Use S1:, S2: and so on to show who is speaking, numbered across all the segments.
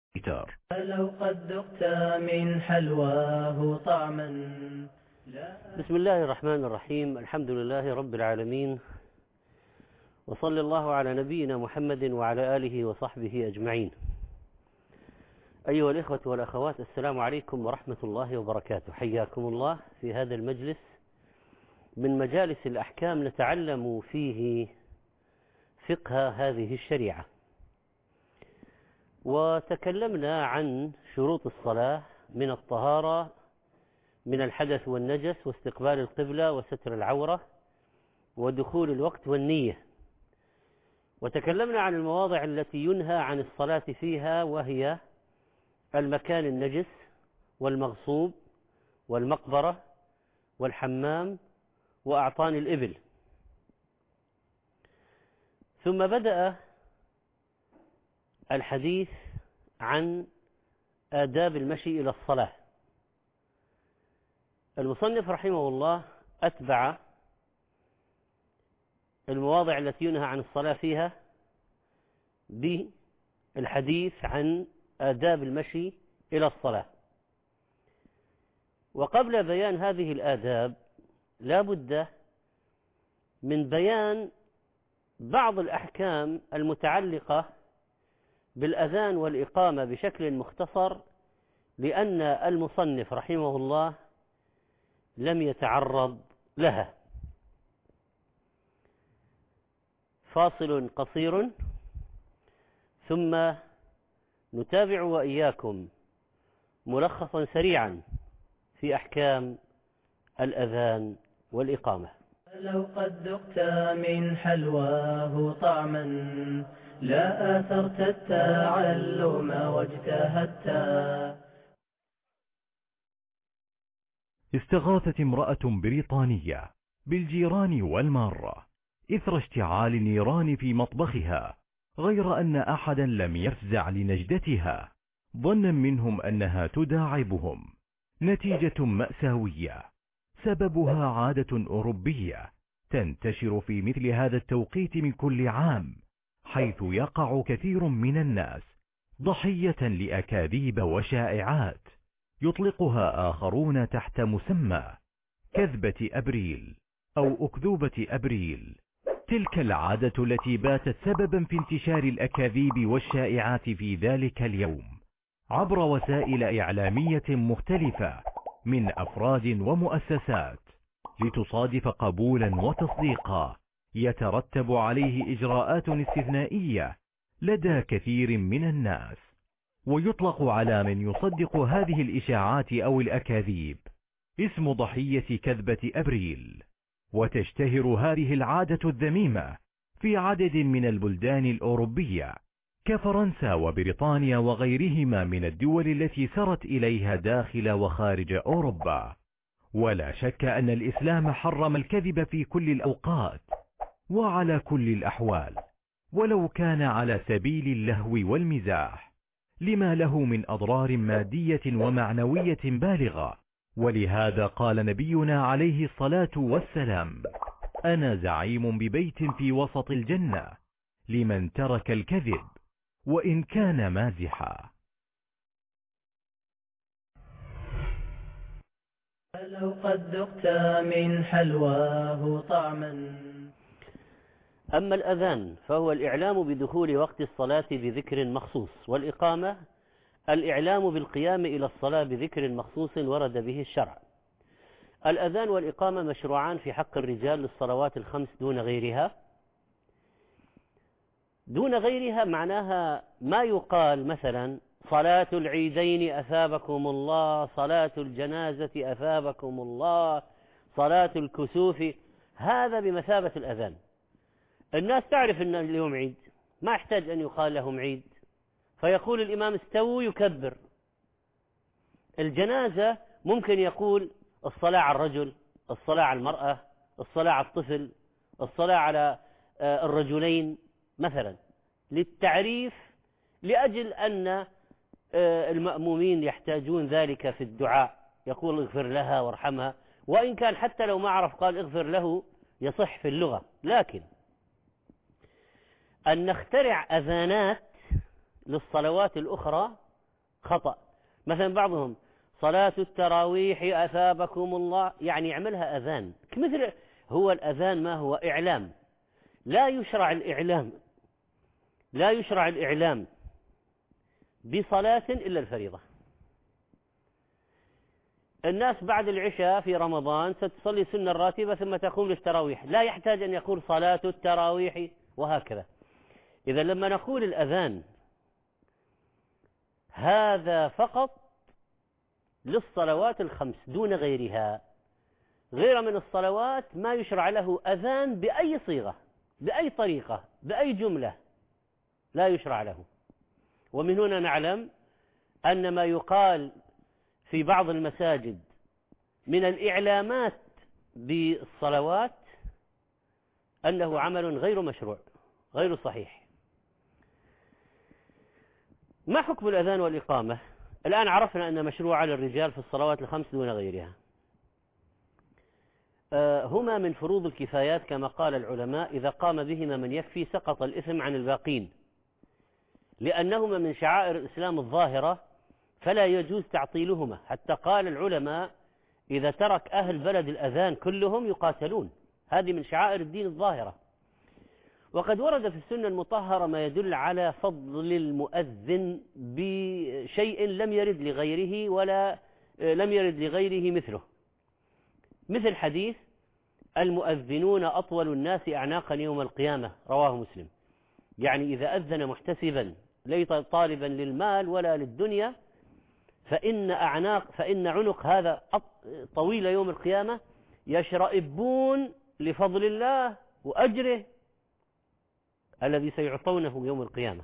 S1: لو قد ذقت من حلواه طعما.
S2: بسم الله الرحمن الرحيم. الحمد لله رب العالمين، وصلى الله على نبينا محمد وعلى آله وصحبه أجمعين. أيها الإخوة والأخوات، السلام عليكم ورحمة الله وبركاته. حياكم الله في هذا المجلس من مجالس الأحكام، نتعلم فيه فقه هذه الشريعة. وتكلمنا عن شروط الصلاة من الطهارة من الحدث والنجس، واستقبال القبلة، وستر العورة، ودخول الوقت، والنية. وتكلمنا عن المواضع التي ينهى عن الصلاة فيها، وهي المكان النجس، والمغصوب، والمقبرة، والحمام، وأعطان الإبل. ثم بدأ الحديث عن آداب المشي إلى الصلاة. المصنف رحمه الله أتبع المواضع التي ينهى عن الصلاة فيها بالحديث عن آداب المشي إلى الصلاة. وقبل بيان هذه الآداب لا بد من بيان بعض الأحكام المتعلقة بالأذان والإقامة بشكل مختصر، لأن المصنف رحمه الله لم يتعرض لها. فاصل قصير ثم نتابع وإياكم ملخصا سريعا في أحكام الأذان والإقامة.
S1: لو قد ذقت من حلواه طعما، لا آثرت التعلم واجتهدت.
S3: استغاثت امرأة بريطانية بالجيران والمارة إثر اشتعال النيران في مطبخها، غير أن أحدا لم يفزع لنجدتها، ظنا منهم أنها تداعبهم. نتيجة مأساوية سببها عادة أوروبية تنتشر في مثل هذا التوقيت من كل عام، حيث يقع كثير من الناس ضحية لأكاذيب وشائعات يطلقها آخرون تحت مسمى كذبة أبريل أو أكذوبة أبريل. تلك العادة التي باتت سببا في انتشار الأكاذيب والشائعات في ذلك اليوم عبر وسائل إعلامية مختلفة من أفراد ومؤسسات، لتصادف قبولا وتصديقا يترتب عليه إجراءات استثنائية لدى كثير من الناس. ويطلق على من يصدق هذه الإشاعات أو الأكاذيب اسم ضحية كذبة أبريل. وتشتهر هذه العادة الذميمة في عدد من البلدان الأوروبية كفرنسا وبريطانيا وغيرهما من الدول التي سرت إليها داخل وخارج أوروبا. ولا شك أن الإسلام حرم الكذب في كل الأوقات وعلى كل الأحوال، ولو كان على سبيل اللهو والمزاح، لما له من أضرار مادية ومعنوية بالغة. ولهذا قال نبينا عليه الصلاة والسلام: أنا زعيم ببيت في وسط الجنة لمن ترك الكذب وإن كان مازحا.
S1: لو قد ذقت من حلواه طعما.
S2: أما الأذان فهو الإعلام بدخول وقت الصلاة بذكر مخصوص، والإقامة الإعلام بالقيام إلى الصلاة بذكر مخصوص ورد به الشرع. الأذان والإقامة مشروعان في حق الرجال للصلوات الخمس دون غيرها. دون غيرها معناها ما يقال مثلا صلاة العيدين أثابكم الله، صلاة الجنازة أثابكم الله، صلاة الكسوف، هذا بمثابة الأذان. الناس تعرف أن اليوم عيد، ما يحتاج أن يقال لهم عيد، فيقول الإمام استووا يكبر. الجنازة ممكن يقول الصلاة على الرجل، الصلاة على المرأة، الصلاة على الطفل، الصلاة على الرجلين مثلا، للتعريف، لأجل أن المأمومين يحتاجون ذلك في الدعاء، يقول اغفر لها وارحمها، وإن كان حتى لو ما عرف قال اغفر له يصح في اللغة. لكن أن نخترع أذانات للصلوات الأخرى خطأ. مثلا بعضهم صلاة التراويح أثابكم الله، يعني يعملها أذان، مثل هو الأذان ما هو إعلام. لا يشرع الإعلام بصلاة إلا الفريضة. الناس بعد العشاء في رمضان ستصلي سنة الراتبة ثم تقوم للتراويح، لا يحتاج أن يقول صلاة التراويح وهكذا. إذا لما نقول الأذان هذا فقط للصلوات الخمس دون غيرها، غير من الصلوات ما يشرع له أذان بأي صيغة بأي طريقة بأي جملة، لا يشرع له. ومن هنا نعلم أن ما يقال في بعض المساجد من الإعلامات بالصلوات أنه عمل غير مشروع غير صحيح. ما حكم الأذان والإقامة؟ الآن عرفنا أن مشروع للرجال في الصلوات الخمس دون غيرها. هما من فروض الكفايات كما قال العلماء، إذا قام بهما من يكفي سقط الإثم عن الباقين، لأنهما من شعائر الإسلام الظاهرة فلا يجوز تعطيلهما، حتى قال العلماء إذا ترك أهل بلد الأذان كلهم يقاتلون، هذه من شعائر الدين الظاهرة. وقد ورد في السنة المطهرة ما يدل على فضل المؤذن بشيء لم يرد لغيره ولا لم يرد لغيره مثله، مثل حديث المؤذنون أطول الناس أعناقا يوم القيامة، رواه مسلم. يعني إذا أذن محتسبا ليس طالبا للمال ولا للدنيا فإن عنق هذا طويل يوم القيامة يشرئبون لفضل الله وأجره الذي سيعطونه يوم القيامة.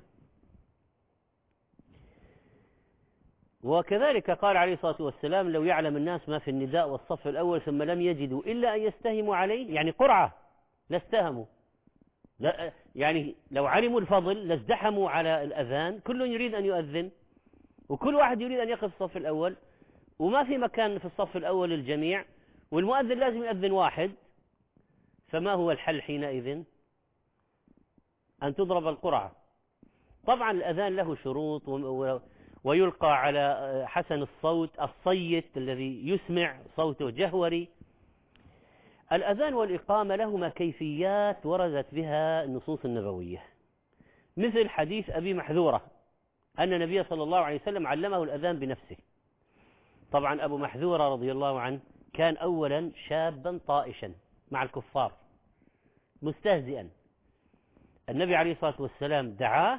S2: وكذلك قال عليه الصلاة والسلام لو يعلم الناس ما في النداء والصف الأول ثم لم يجدوا إلا أن يستهموا عليه، يعني قرعة لاستهموا، يعني لو علموا الفضل لازدحموا على الأذان، كل يريد أن يؤذن وكل واحد يريد أن يقف في الصف الأول، وما في مكان في الصف الأول للجميع، والمؤذن لازم يؤذن واحد. فما هو الحل حينئذ؟ أن تضرب القرعة. طبعا الأذان له شروط ويلقى على حسن الصوت الصيت الذي يسمع صوته جهوري. الأذان والإقامة لهما كيفيات وردت بها النصوص النبوية، مثل حديث أبي محذورة أن النبي صلى الله عليه وسلم علمه الأذان بنفسه. طبعا أبو محذورة رضي الله عنه كان أولا شابا طائشا مع الكفار مستهزئا. النبي عليه الصلاة والسلام دعاه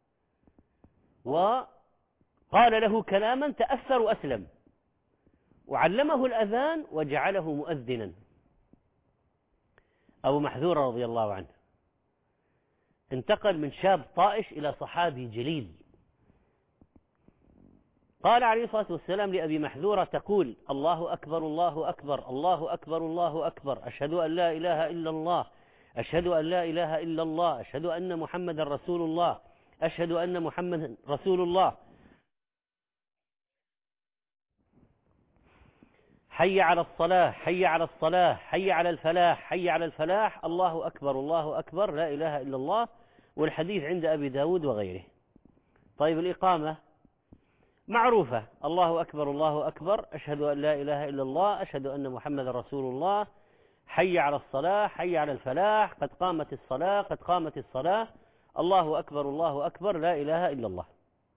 S2: وقال له كلاما تأثر وأسلم، وعلمه الأذان وجعله مؤذنا. أبو محذورة رضي الله عنه انتقل من شاب طائش إلى صحابي جليل. قال عليه الصلاة والسلام لأبي محذورة تقول الله أكبر الله أكبر الله أكبر الله أكبر، أشهد أن لا إله إلا الله، أشهد أن لا إله إلا الله، أشهد أن محمد رسول الله، أشهد أن محمد رسول الله، حي على الصلاة حي على الصلاة حي على الفلاح حي على الفلاح، الله أكبر الله أكبر لا إله إلا الله. والحديث عند أبي داود وغيره. طيب الإقامة معروفة، الله أكبر الله أكبر، أشهد أن لا إله إلا الله، أشهد أن محمد رسول الله، حي على الصلاة حي على الفلاح، قد قامت الصلاة قد قامت الصلاة، الله أكبر لا إله إلا الله.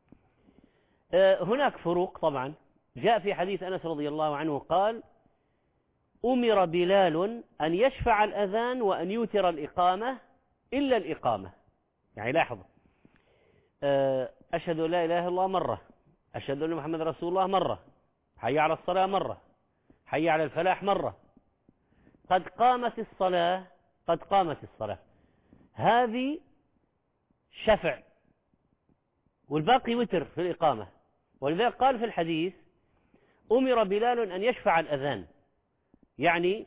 S2: هناك فروق طبعا. جاء في حديث أنس رضي الله عنه قال أمر بلال أن يشفع الأذان وأن يوتر الإقامة إلا الإقامة. يعني لاحظ، أشهد أن لا إله إلا الله مرة، أشهد أن محمد رسول الله مرة، حي على الصلاة مرة، حي على الفلاح مرة، قد قامت الصلاة قد قامت الصلاة، هذه شفع والباقي وتر في الإقامة. ولذلك قال في الحديث أمر بلال أن يشفع الأذان، يعني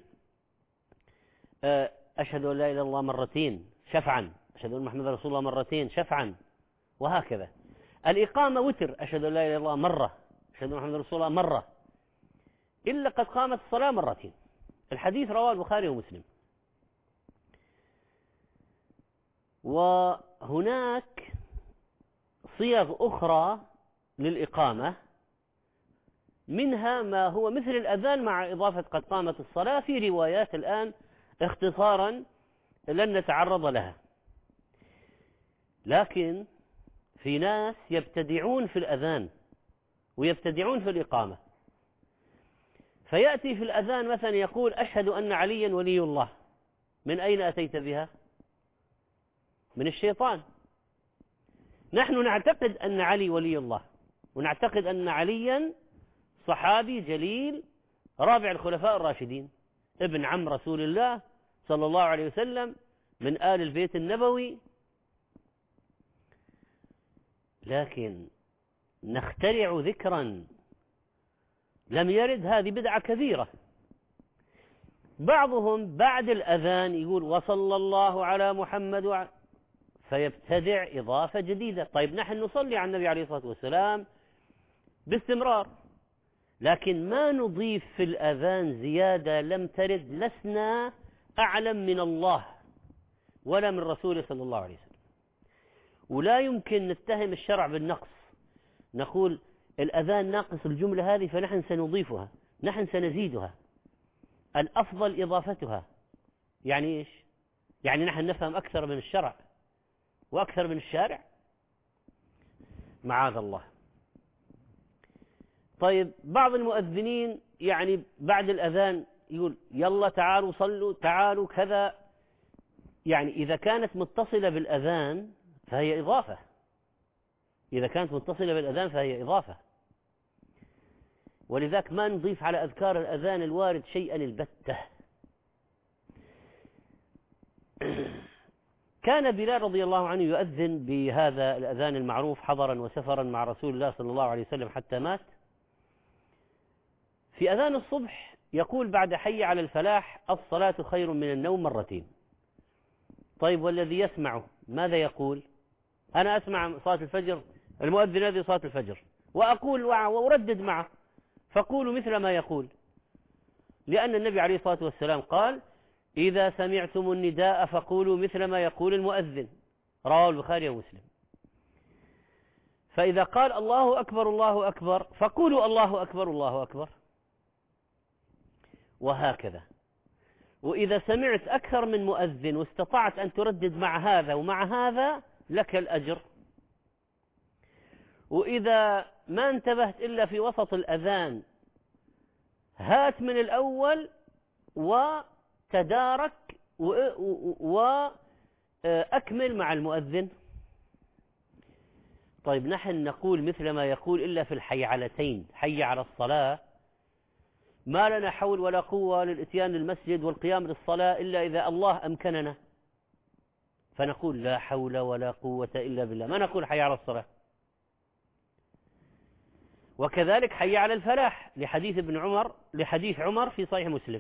S2: أشهد أن لا إله إلا الله مرتين شفعا، أشهد أن محمد رسول الله مرتين شفعا، وهكذا. الإقامة وتر، أشهد أن لا إله إلا الله مرة، أشهد أن محمد رسول الله مرة، إلا قد قامت الصلاة مرتين. الحديث رواه البخاري ومسلم. وهناك صيغ أخرى للإقامة منها ما هو مثل الأذان مع إضافة قد قامت الصلاة في روايات الآن اختصارا لن نتعرض لها. لكن في ناس يبتدعون في الأذان ويبتدعون في الإقامة، فيأتي في الأذان مثلا يقول أشهد أن عليا ولي الله. من أين أتيت بها؟ من الشيطان. نحن نعتقد أن علي ولي الله، ونعتقد أن عليا صحابي جليل رابع الخلفاء الراشدين، ابن عم رسول الله صلى الله عليه وسلم، من آل البيت النبوي. لكن نخترع ذكرا لم يرد، هذه بدعة كبيرة. بعضهم بعد الأذان يقول وصلى الله على محمد فيبتدع إضافة جديدة. طيب نحن نصلي على النبي عليه الصلاة والسلام باستمرار، لكن ما نضيف في الأذان زيادة لم ترد. لسنا أعلم من الله ولا من رسوله صلى الله عليه وسلم، ولا يمكن نتهم الشرع بالنقص، نقول الأذان ناقص الجملة هذه فنحن سنضيفها، نحن سنزيدها، الأفضل إضافتها. يعني إيش؟ يعني نحن نفهم أكثر من الشرع وأكثر من الشارع؟ معاذ الله. طيب بعض المؤذنين يعني بعد الأذان يقول يلا تعالوا صلوا تعالوا كذا، يعني إذا كانت متصلة بالأذان فهي إضافة، إذا كانت متصلة بالأذان فهي إضافة. ولذلك ما نضيف على أذكار الأذان الوارد شيئا البتة. كان بلال رضي الله عنه يؤذن بهذا الأذان المعروف حضرا وسفرا مع رسول الله صلى الله عليه وسلم حتى مات. في أذان الصبح يقول بعد حي على الفلاح الصلاة خير من النوم مرتين. طيب والذي يسمعه ماذا يقول؟ أنا أسمع صلاة الفجر، المؤذن هذه صلاة الفجر، وأقول وأردد معه، فقولوا مثل ما يقول، لأن النبي عليه الصلاة والسلام قال إذا سمعتم النداء فقولوا مثل ما يقول المؤذن، رواه البخاري ومسلم. فإذا قال الله أكبر الله أكبر فقولوا الله أكبر الله أكبر، وهكذا. وإذا سمعت أكثر من مؤذن واستطعت أن تردد مع هذا ومع هذا لك الأجر. وإذا ما انتبهت إلا في وسط الأذان هات من الأول وتدارك وأكمل مع المؤذن. طيب نحن نقول مثل ما يقول إلا في الحيعلتين، حي على الصلاة، ما لنا حول ولا قوة للإتيان للمسجد والقيام للصلاة إلا إذا الله أمكننا، فنقول لا حول ولا قوة إلا بالله، ما نقول حي على الصلاة. وكذلك حي على الفلاح لحديث عمر في صحيح مسلم.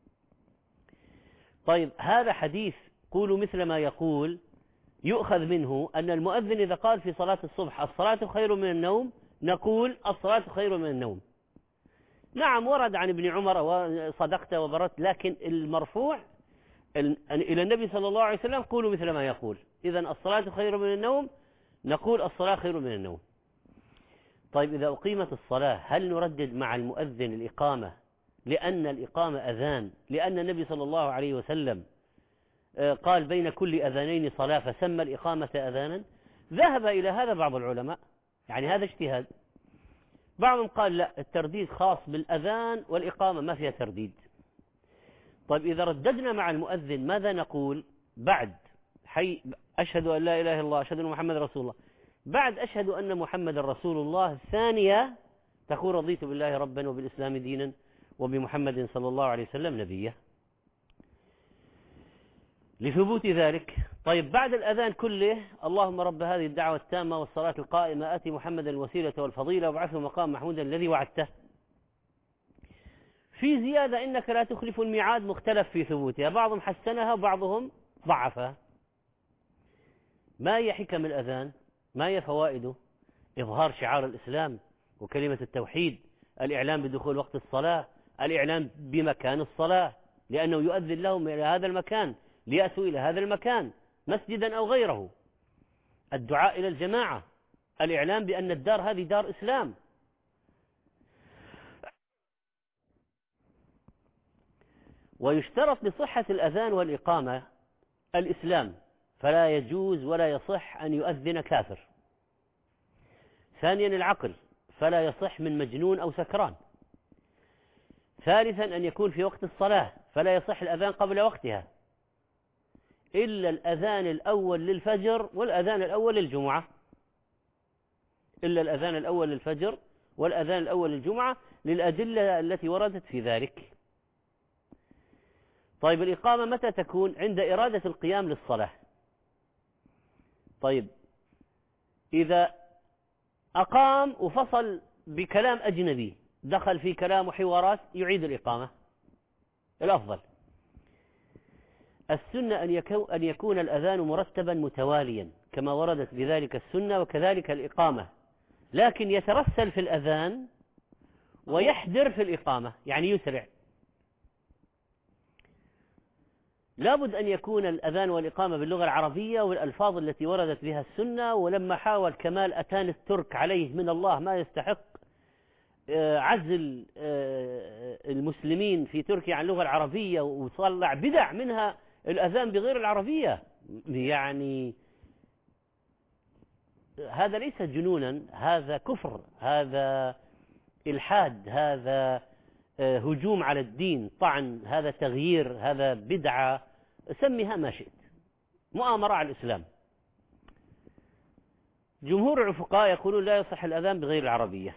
S2: طيب هذا حديث قولوا مثل ما يقول يؤخذ منه أن المؤذن إذا قال في صلاة الصبح الصلاة خير من النوم نقول الصلاة خير من النوم. نعم ورد عن ابن عمر وصدقت وبرت، لكن المرفوع إلى النبي صلى الله عليه وسلم قولوا مثل ما يقول. إذن الصلاة خير من النوم نقول الصلاة خير من النوم. طيب إذا أقيمت الصلاة هل نردد مع المؤذن الإقامة لأن الإقامة أذان، لأن النبي صلى الله عليه وسلم قال بين كل أذانين صلاة فسمى الإقامة أذانا؟ ذهب إلى هذا بعض العلماء، يعني هذا اجتهاد. بعضهم قال لا، الترديد خاص بالأذان والإقامة ما فيها ترديد. طيب إذا رددنا مع المؤذن ماذا نقول بعد أشهد أن لا إله إلا الله أشهد أن محمد رسول الله؟ بعد أشهد أن محمد رسول الله الثانية تقول رضيت بالله ربا وبالإسلام دينا وبمحمد صلى الله عليه وسلم نبيا، لثبوت ذلك. طيب بعد الأذان كله اللهم رب هذه الدعوة التامة والصلاة القائمة آتي محمدا الوسيلة والفضيلة وابعثه مقام محمودا الذي وعدته. في زيادة إنك لا تخلف الميعاد مختلف في ثبوتها، بعضهم حسنها وبعضهم ضعفها. ما هي حكم الأذان؟ ما هي فوائده؟ إظهار شعار الإسلام وكلمة التوحيد، الإعلام بدخول وقت الصلاة، الإعلام بمكان الصلاة لأنه يؤذن لهم إلى هذا المكان ليأتوا إلى هذا المكان مسجدا أو غيره، الدعاء إلى الجماعة، الإعلام بأن الدار هذه دار إسلام. ويشترط لصحة الأذان والإقامة الإسلام، فلا يجوز ولا يصح أن يؤذن كافر. ثانيا العقل، فلا يصح من مجنون أو سكران. ثالثا أن يكون في وقت الصلاة، فلا يصح الأذان قبل وقتها إلا الأذان الأول للفجر والأذان الأول للجمعة، إلا الأذان الأول للفجر والأذان الأول للجمعة للأدلة التي وردت في ذلك. طيب الإقامة متى تكون؟ عند إرادة القيام للصلاة. طيب إذا أقام وفصل بكلام أجنبي، دخل في كلام وحوارات، يعيد الإقامة الأفضل. السنة أن يكون الأذان مرتبا متواليا كما وردت بذلك السنة، وكذلك الإقامة، لكن يترسل في الأذان ويحدر في الإقامة، يعني يسرع. لابد أن يكون الأذان والإقامة باللغة العربية والألفاظ التي وردت بها السنة. ولما حاول كمال أتان الترك عليه من الله ما يستحق عزل المسلمين في تركيا عن اللغة العربية، وصلع بدع منها الأذان بغير العربية، يعني هذا ليس جنونا، هذا كفر، هذا إلحاد، هذا هجوم على الدين، طعن، هذا تغيير، هذا بدعة، سميها ما شئت، مؤامرة على الإسلام. جمهور الفقهاء يقولون لا يصح الأذان بغير العربية.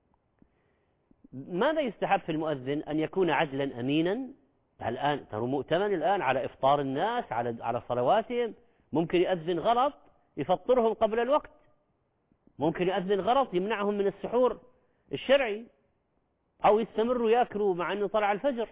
S2: ماذا يستحب في المؤذن؟ أن يكون عدلا أمينا. الآن ترى مؤتمن الآن على إفطار الناس، على صلواتهم. ممكن يأذن غلط يفطرهم قبل الوقت، ممكن يأذن غلط يمنعهم من السحور الشرعي، أو يستمروا يأكلوا مع أنه طلع الفجر.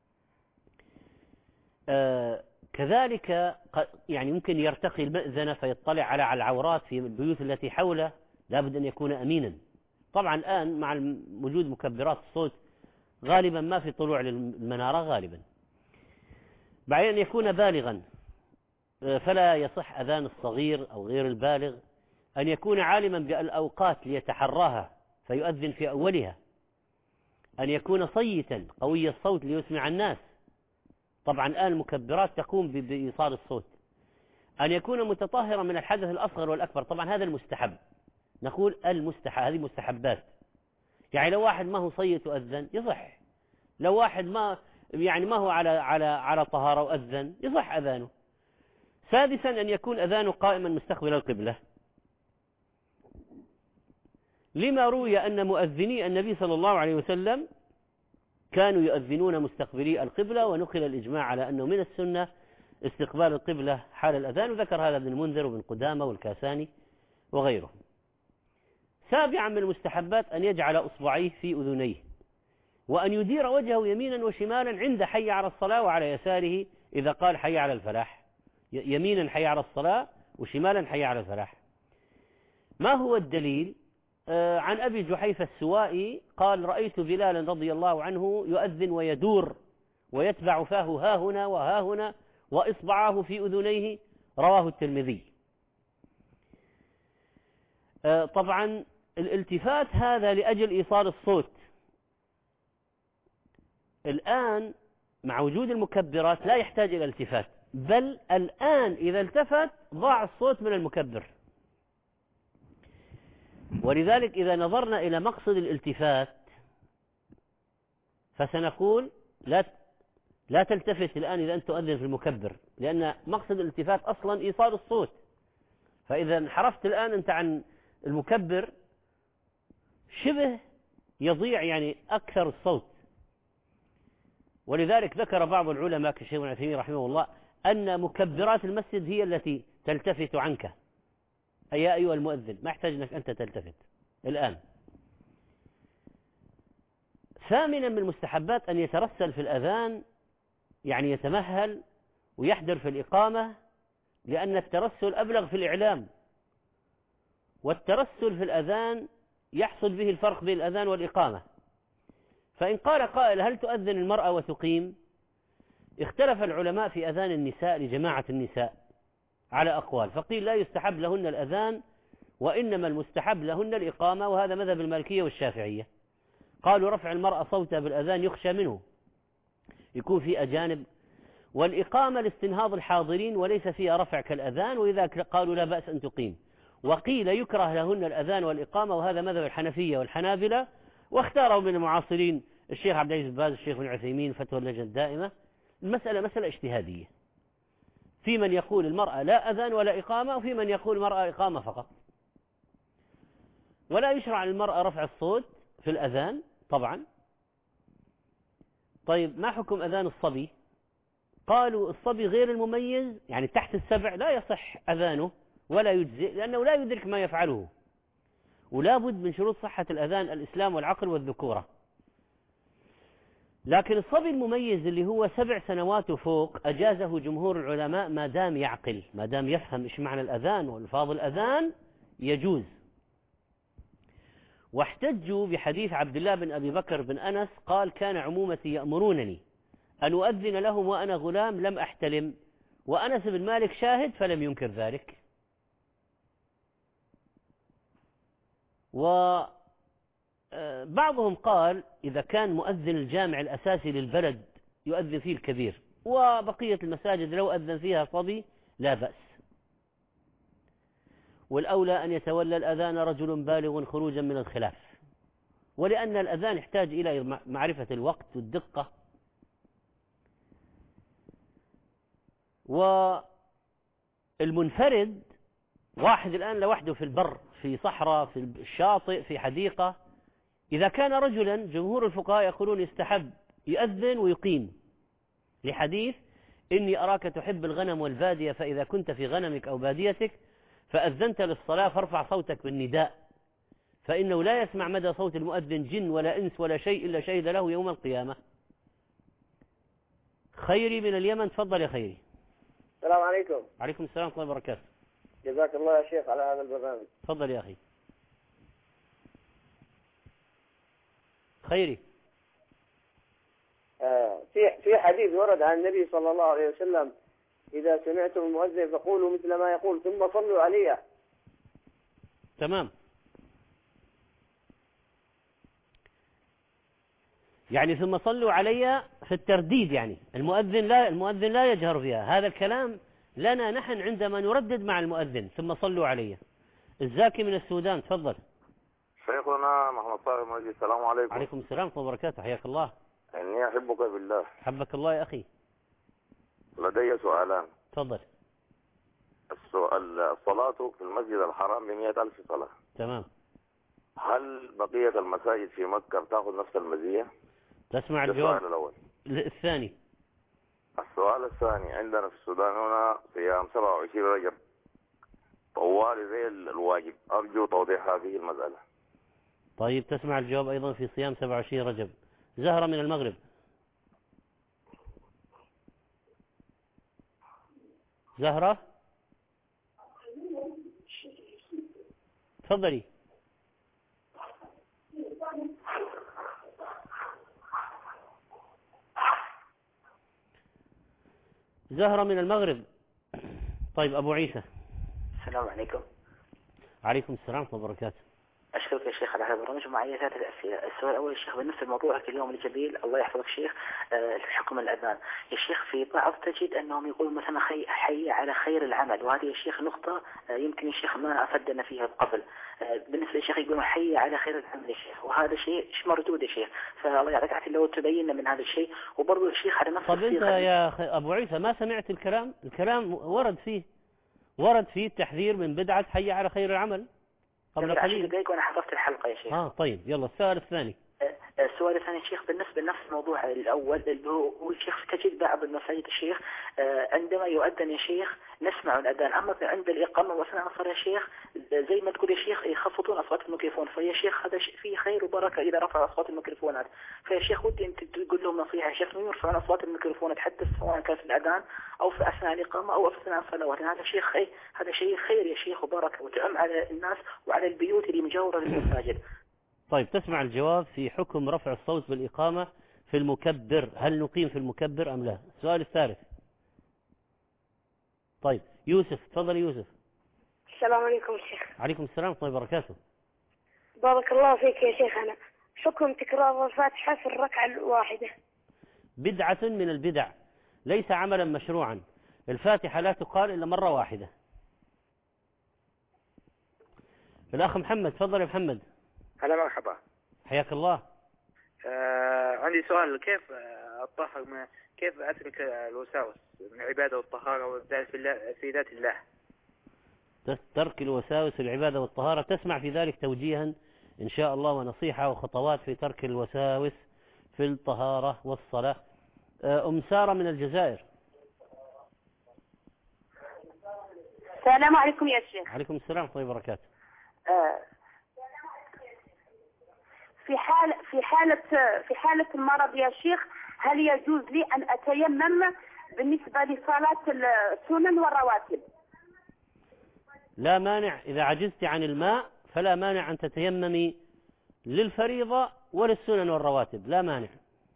S2: كذلك يعني ممكن يرتقي المأذنة فيطلع على العورات في البيوت التي حوله، لابد أن يكون أمينا. طبعا الآن مع وجود مكبرات الصوت غالبا ما في طلوع للمنارة غالبا. بعدين أن يكون بالغا، فلا يصح أذان الصغير أو غير البالغ. أن يكون عالما بالأوقات ليتحراها فيؤذن في أولها. أن يكون صيتا قوي الصوت ليسمع الناس. طبعا الآن المكبرات تقوم بإيصال الصوت. أن يكون متطهرا من الحدث الأصغر والأكبر. طبعا هذا المستحب، نقول المستحب، هذه مستحبات. يعني لو واحد ما هو صيت وأذن يصح، لو واحد ما هو على طهارة وأذن يصح أذانه. سادسا أن يكون أذانه قائما مستقبل القبلة، لما روي أن مؤذني النبي صلى الله عليه وسلم كانوا يؤذنون مستقبلي القبلة، ونقل الإجماع على أنه من السنة استقبال القبلة حال الأذان، وذكر هذا ابن المنذر وابن قدامة والكاساني وغيرهم. سابعا من المستحبات أن يجعل أصبعيه في أذنيه، وأن يدير وجهه يمينا وشمالا عند حي على الصلاة، وعلى يساره إذا قال حي على الفلاح. يمينا حي على الصلاة وشمالا حي على الفلاح. ما هو الدليل؟ عن أبي جحيفة السوائي قال: رأيت بلالا رضي الله عنه يؤذن ويدور ويتبع فاه ها هنا وها هنا وإصبعاه في أذنيه، رواه الترمذي. طبعا الالتفات هذا لأجل إيصال الصوت. الآن مع وجود المكبرات لا يحتاج إلى التفات، بل الآن إذا التفت ضاع الصوت من المكبر. ولذلك إذا نظرنا إلى مقصد الالتفات فسنقول لا تلتفت الآن إذا أنت تؤذن في المكبر، لأن مقصد الالتفات أصلا إيصال الصوت. فإذا انحرفت الآن أنت عن المكبر شبه يضيع يعني أكثر الصوت. ولذلك ذكر بعض العلماء كالشيخ ابن عثيمين رحمه الله أن مكبرات المسجد هي التي تلتفت عنك، أي يا أيها المؤذن، ما يحتاج أنك أنت تلتفت الآن. ثامنا من المستحبات أن يترسل في الأذان، يعني يتمهل ويحضر في الإقامة، لأن الترسل أبلغ في الإعلام، والترسل في الأذان يحصل به الفرق بين الأذان والإقامة. فإن قال قائل: هل تؤذن المرأة وتقيم؟ اختلف العلماء في أذان النساء لجماعة النساء على أقوال، فقيل لا يستحب لهن الأذان وإنما المستحب لهن الإقامة، وهذا مذهب المالكية والشافعية. قالوا رفع المرأة صوتها بالأذان يخشى منه يكون في أجانب، والإقامة لاستنهاض الحاضرين وليس فيها رفع كالأذان، وإذا قالوا لا بأس أن تقيم. وقيل يكره لهن الأذان والإقامة، وهذا مذهب الحنفية والحنابلة، واختاره من المعاصرين الشيخ عبد العزيز بن باز، الشيخ ابن عثيمين، فتوى اللجنة الدائمة. المسألة مسألة اجتهادية، في من يقول المرأة لا أذان ولا إقامة، وفي من يقول المرأة إقامة فقط. ولا يشرع للمرأة رفع الصوت في الأذان طبعا. طيب ما حكم أذان الصبي؟ قالوا الصبي غير المميز، يعني تحت السبع، لا يصح أذانه ولا يجزئ، لأنه لا يدرك ما يفعله، ولا بد من شروط صحة الأذان الإسلام والعقل والذكورة. لكن الصبي المميز اللي هو 7 سنوات وفوق أجازه جمهور العلماء ما دام يعقل، ما دام يفهم إيش معنى الأذان والفاظ الأذان يجوز. واحتجوا بحديث عبد الله بن أبي بكر بن أنس قال كان عمومتي يأمرونني أن أؤذن لهم وأنا غلام لم أحتلم، وأنس بن مالك شاهد فلم ينكر ذلك. وبعضهم قال إذا كان مؤذن الجامع الأساسي للبلد يؤذن فيه الكبير، وبقية المساجد لو أذن فيها صبي لا بأس. والأولى أن يتولى الأذان رجل بالغ خروجا من الخلاف، ولأن الأذان يحتاج إلى معرفة الوقت والدقة. والمنفرد واحد الآن لوحده في البر، في صحراء، في الشاطئ، في حديقة، إذا كان رجلا جمهور الفقهاء يقولون يستحب يؤذن ويقيم، لحديث إني أراك تحب الغنم والبادية، فإذا كنت في غنمك أو باديتك فأذنت للصلاة فارفع صوتك بالنداء، فإنه لا يسمع مدى صوت المؤذن جن ولا إنس ولا شيء إلا شهد له يوم القيامة. خيري من اليمن، تفضل يا خيري.
S4: السلام عليكم.
S2: عليكم السلام ورحمة الله وبركاته.
S4: جزاك الله يا شيخ على هذا البرنامج.
S2: تفضل يا أخي. خيري.
S4: في حديث ورد عن النبي صلى الله عليه وسلم إذا سمعتم المؤذن فقولوا مثل ما يقول ثم صلوا عليه.
S2: تمام. يعني ثم صلوا علي في الترديد، يعني المؤذن لا يجهر فيها. هذا الكلام لنا نحن عندما نردد مع المؤذن ثم صلوا علي. الزاكي من السودان، تفضل.
S5: شيخنا محمد طاهر مجدي، السلام عليكم.
S2: عليكم السلام ورحمة الله وبركاته، حياك الله.
S5: إني أحبك بالله.
S2: حبك الله يا أخي.
S5: لدي سؤالان.
S2: تفضل.
S5: الصلاة في المسجد الحرام ب100,000 صلاة.
S2: تمام.
S5: هل بقية المساجد في مكة تأخذ نفس المزية؟
S2: تسمع الجواب؟
S5: السؤال الأول.
S2: الثاني.
S5: السؤال الثاني، عندنا في السودان هنا صيام 27 رجب طوال زي الواجب، أرجو توضيح هذه المسألة.
S2: طيب تسمع الجواب أيضا في صيام 27 رجب. زهرة من المغرب. زهرة تفضلي. زهرة من المغرب. طيب أبو عيسى.
S6: السلام عليكم.
S2: عليكم السلام ورحمة الله وبركاته.
S6: أشكرك يا شيخ على هذا البرنامج، ومعي 3 أسئلة. السؤال الأول يا شيخ بالنسبة لموضوعك اليوم الجميل، الله يحفظك شيخ، حكم الأذان. يا شيخ في بعض تجد أنهم يقولون مثلا حي على خير العمل، وهذه يا شيخ نقطة يمكن يا شيخ ما أفدنا فيها قبل. بالنسبة يا شيخ يقولون حي على خير العمل يا شيخ، وهذا شيء إيش مردود يا شيخ، فالله يعطيك العافية لو تبين من هذا الشيء. وبرضه يا شيخ على نفس
S2: طب أنت يا أبو عيسى ما سمعت الكلام؟ الكلام ورد فيه التحذير من بدعة حي على خير العمل قبل
S6: 10 دقائق وأنا حضرت الحلقة يا شيخ.
S2: طيب يلا السؤال الثاني.
S6: السؤال الثاني شيخ بالنسبة لنفس الموضوع الأول اللي هو الشيخ تجد بعض المساجد الشيخ عندما يؤذن يا شيخ نسمع الأذان، أما عند الإقامة وأثناء الصلاة يا شيخ زي ما تقول يا شيخ يخفضون أصوات الميكروفون، فيا شيخ هذا فيه خير وبركة إذا رفع أصوات الميكروفونات. فيا شيخ ودي أنت تقول لهم نصيحة يا شيخ إنه يرفعون أصوات الميكروفونات حتى سواء كان في الأذان أو في أثناء الإقامة أو في أثناء الصلوات. هذا شيخ هذا شيء خير يا شيخ وبركة وتعم على الناس وعلى البيوت اللي مجاورة للمساجد.
S2: طيب تسمع الجواب في حكم رفع الصوت بالإقامة في المكبر، هل نقيم في المكبر أم لا؟ السؤال الثالث. طيب يوسف، تفضل يوسف.
S7: السلام عليكم شيخ.
S2: عليكم السلام ورحمة الله وبركاته.
S7: بارك الله فيك يا شيخنا. حكم تكرار الفاتحة في الركعة الواحدة؟
S2: بدعة من البدع، ليس عملا مشروعا. الفاتحة لا تقال إلا مرة واحدة. الأخ محمد، تفضل يا محمد.
S8: هلا مرحبا.
S2: حياك الله.
S8: عندي سؤال، كيف أطهر كيف أترك الوساوس من العبادة والطهارة والذات في ذات الله؟
S2: ترك الوساوس العبادة والطهارة، تسمع في ذلك توجيها إن شاء الله ونصيحة وخطوات في ترك الوساوس في الطهارة والصلاة. أم سارة من الجزائر.
S9: السلام عليكم يا شيخ.
S2: عليكم السلام ورحمة الله وبركاته.
S9: في حالة المرض يا شيخ، هل يجوز لي أن أتيمم بالنسبة لصلاة السنن والرواتب؟
S2: لا مانع، إذا عجزت عن الماء فلا مانع أن تتيممي للفريضة وللسنن والرواتب، لا مانع.